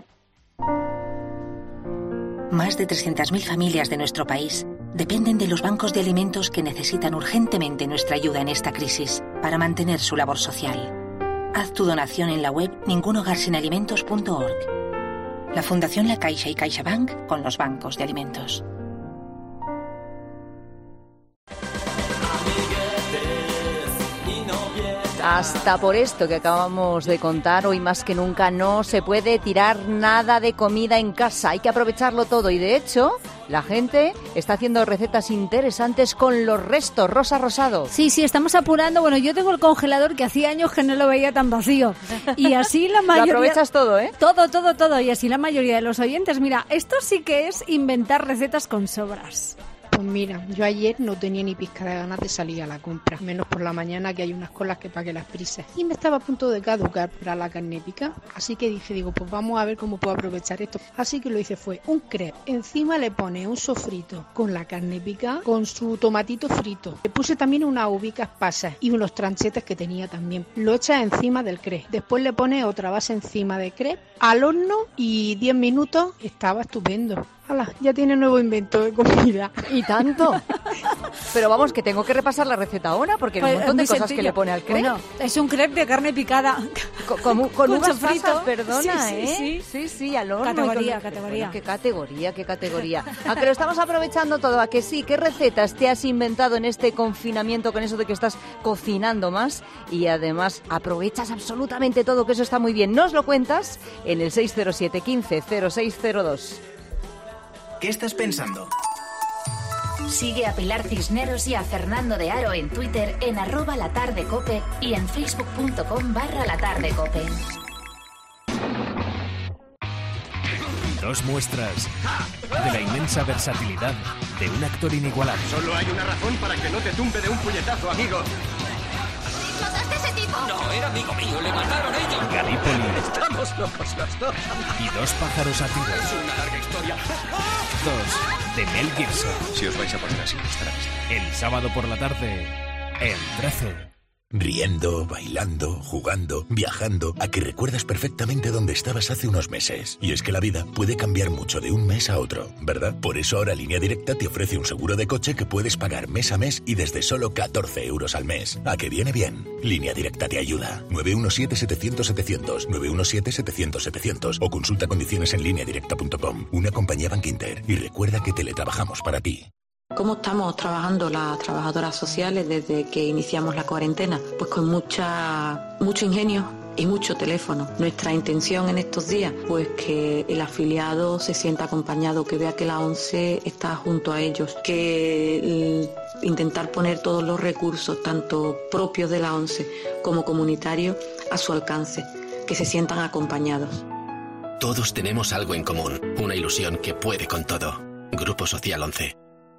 Más de trescientas mil familias de nuestro país dependen de los bancos de alimentos que necesitan urgentemente nuestra ayuda en esta crisis para mantener su labor social. Haz tu donación en la web ningún hogar sin alimentos punto org. La Fundación La Caixa y CaixaBank con los bancos de alimentos. Hasta por esto que acabamos de contar, hoy más que nunca no se puede tirar nada de comida en casa. Hay que aprovecharlo todo y, de hecho, la gente está haciendo recetas interesantes con los restos. Rosa Rosado. Sí, sí, estamos apurando. Bueno, yo tengo el congelador que hacía años que no lo veía tan vacío. Y así la mayoría... Lo aprovechas todo, ¿eh? Todo, todo, todo. Y así la mayoría de los oyentes. Mira, esto sí que es inventar recetas con sobras. Pues mira, yo ayer no tenía ni pizca de ganas de salir a la compra, menos por la mañana que hay unas colas que pague las prisas. Y me estaba a punto de caducar para la carne pica, así que dije, digo, pues vamos a ver cómo puedo aprovechar esto. Así que lo hice fue un crepe, encima le pone un sofrito con la carne pica, con su tomatito frito. Le puse también unas ubicas pasas y unos tranchetes que tenía también. Lo echa encima del crepe, después le pone otra base encima de crepe, al horno y diez minutos, estaba estupendo. ¡Hala! Ya tiene nuevo invento de comida. ¿Y tanto? Pero vamos, que tengo que repasar la receta ahora, porque hay un montón de cosas sencillo. Que le pone al crepe. Bueno, es un crepe de carne picada. Con, con, con, con uvas frito. Pasas, perdona, sí, sí, ¿eh? Sí, sí, sí, al horno. Categoría, con... categoría. Bueno, qué categoría, qué categoría. Ah, pero estamos aprovechando todo. ¿A que sí? ¿Qué recetas te has inventado en este confinamiento con eso de que estás cocinando más? Y además aprovechas absolutamente todo, que eso está muy bien. Nos lo cuentas en el seis cero siete, quince, cero seis cero dos. ¿Qué estás pensando? Sigue a Pilar Cisneros y a Fernando de Aro en Twitter en arroba latardecope y en facebook.com barra latardecope. Dos muestras de la inmensa versatilidad de un actor inigualable. Solo hay una razón para que no te tumbe de un puñetazo, amigo. ¿Mataste a ese tipo? No, era amigo mío, le mataron ellos. Galípoli. Estamos locos los dos. Y dos pájaros a tiro. Es una larga historia. Dos de Mel Gibson. Si os vais a poner así, estará bien. El sábado por la tarde, en trece. Riendo, bailando, jugando, viajando, a que recuerdas perfectamente dónde estabas hace unos meses. Y es que la vida puede cambiar mucho de un mes a otro, ¿verdad? Por eso ahora Línea Directa te ofrece un seguro de coche que puedes pagar mes a mes y desde solo catorce euros al mes. ¿A que viene bien? Línea Directa te ayuda. nueve uno siete, setecientos, setecientos, nueve uno siete, setecientos, setecientos o consulta condiciones en línea directa punto com. Una compañía Bankinter. Y recuerda que teletrabajamos para ti. ¿Cómo estamos trabajando las trabajadoras sociales desde que iniciamos la cuarentena? Pues con mucha, mucho ingenio y mucho teléfono. Nuestra intención en estos días, pues que el afiliado se sienta acompañado, que vea que la ONCE está junto a ellos, que eh, intentar poner todos los recursos, tanto propios de la ONCE como comunitarios, a su alcance, que se sientan acompañados. Todos tenemos algo en común, una ilusión que puede con todo. Grupo Social ONCE.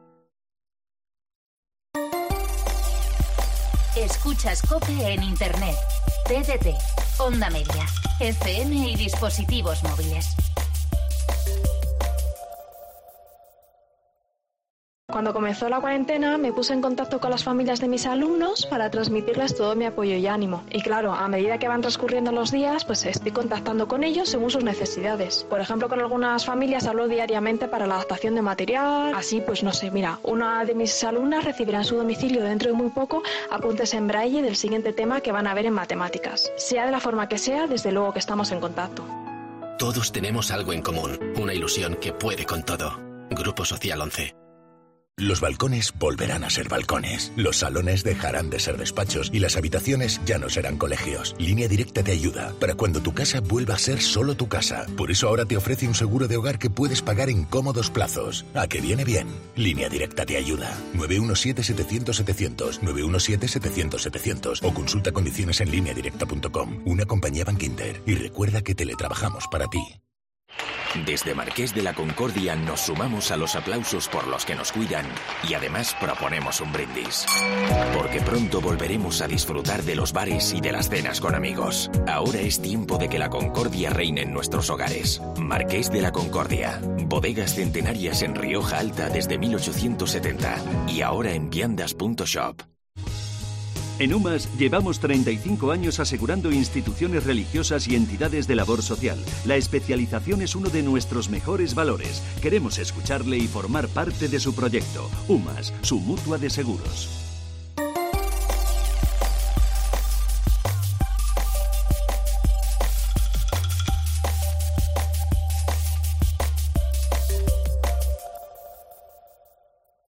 Escuchas COPE en Internet, T D T, Onda Media, F M y dispositivos móviles. Cuando comenzó la cuarentena me puse en contacto con las familias de mis alumnos para transmitirles todo mi apoyo y ánimo. Y claro, a medida que van transcurriendo los días, pues estoy contactando con ellos según sus necesidades. Por ejemplo, con algunas familias hablo diariamente para la adaptación de material. Así, pues no sé, mira, una de mis alumnas recibirá en su domicilio dentro de muy poco apuntes en braille del siguiente tema que van a ver en matemáticas. Sea de la forma que sea, desde luego que estamos en contacto. Todos tenemos algo en común, una ilusión que puede con todo. Grupo Social ONCE. Los balcones volverán a ser balcones, los salones dejarán de ser despachos y las habitaciones ya no serán colegios. Línea Directa te ayuda para cuando tu casa vuelva a ser solo tu casa. Por eso ahora te ofrece un seguro de hogar que puedes pagar en cómodos plazos. ¿A que viene bien? Línea Directa te ayuda. nueve uno siete, setecientos, setecientos, nueve uno siete, setecientos, setecientos o consulta condiciones en línea directa punto com. Una compañía Bankinter. Y recuerda que teletrabajamos para ti. Desde Marqués de la Concordia nos sumamos a los aplausos por los que nos cuidan y además proponemos un brindis. Porque pronto volveremos a disfrutar de los bares y de las cenas con amigos. Ahora es tiempo de que la concordia reine en nuestros hogares. Marqués de la Concordia. Bodegas centenarias en Rioja Alta desde mil ochocientos setenta y ahora en viandas punto shop. En UMAS llevamos treinta y cinco años asegurando instituciones religiosas y entidades de labor social. La especialización es uno de nuestros mejores valores. Queremos escucharle y formar parte de su proyecto. UMAS, su mutua de seguros.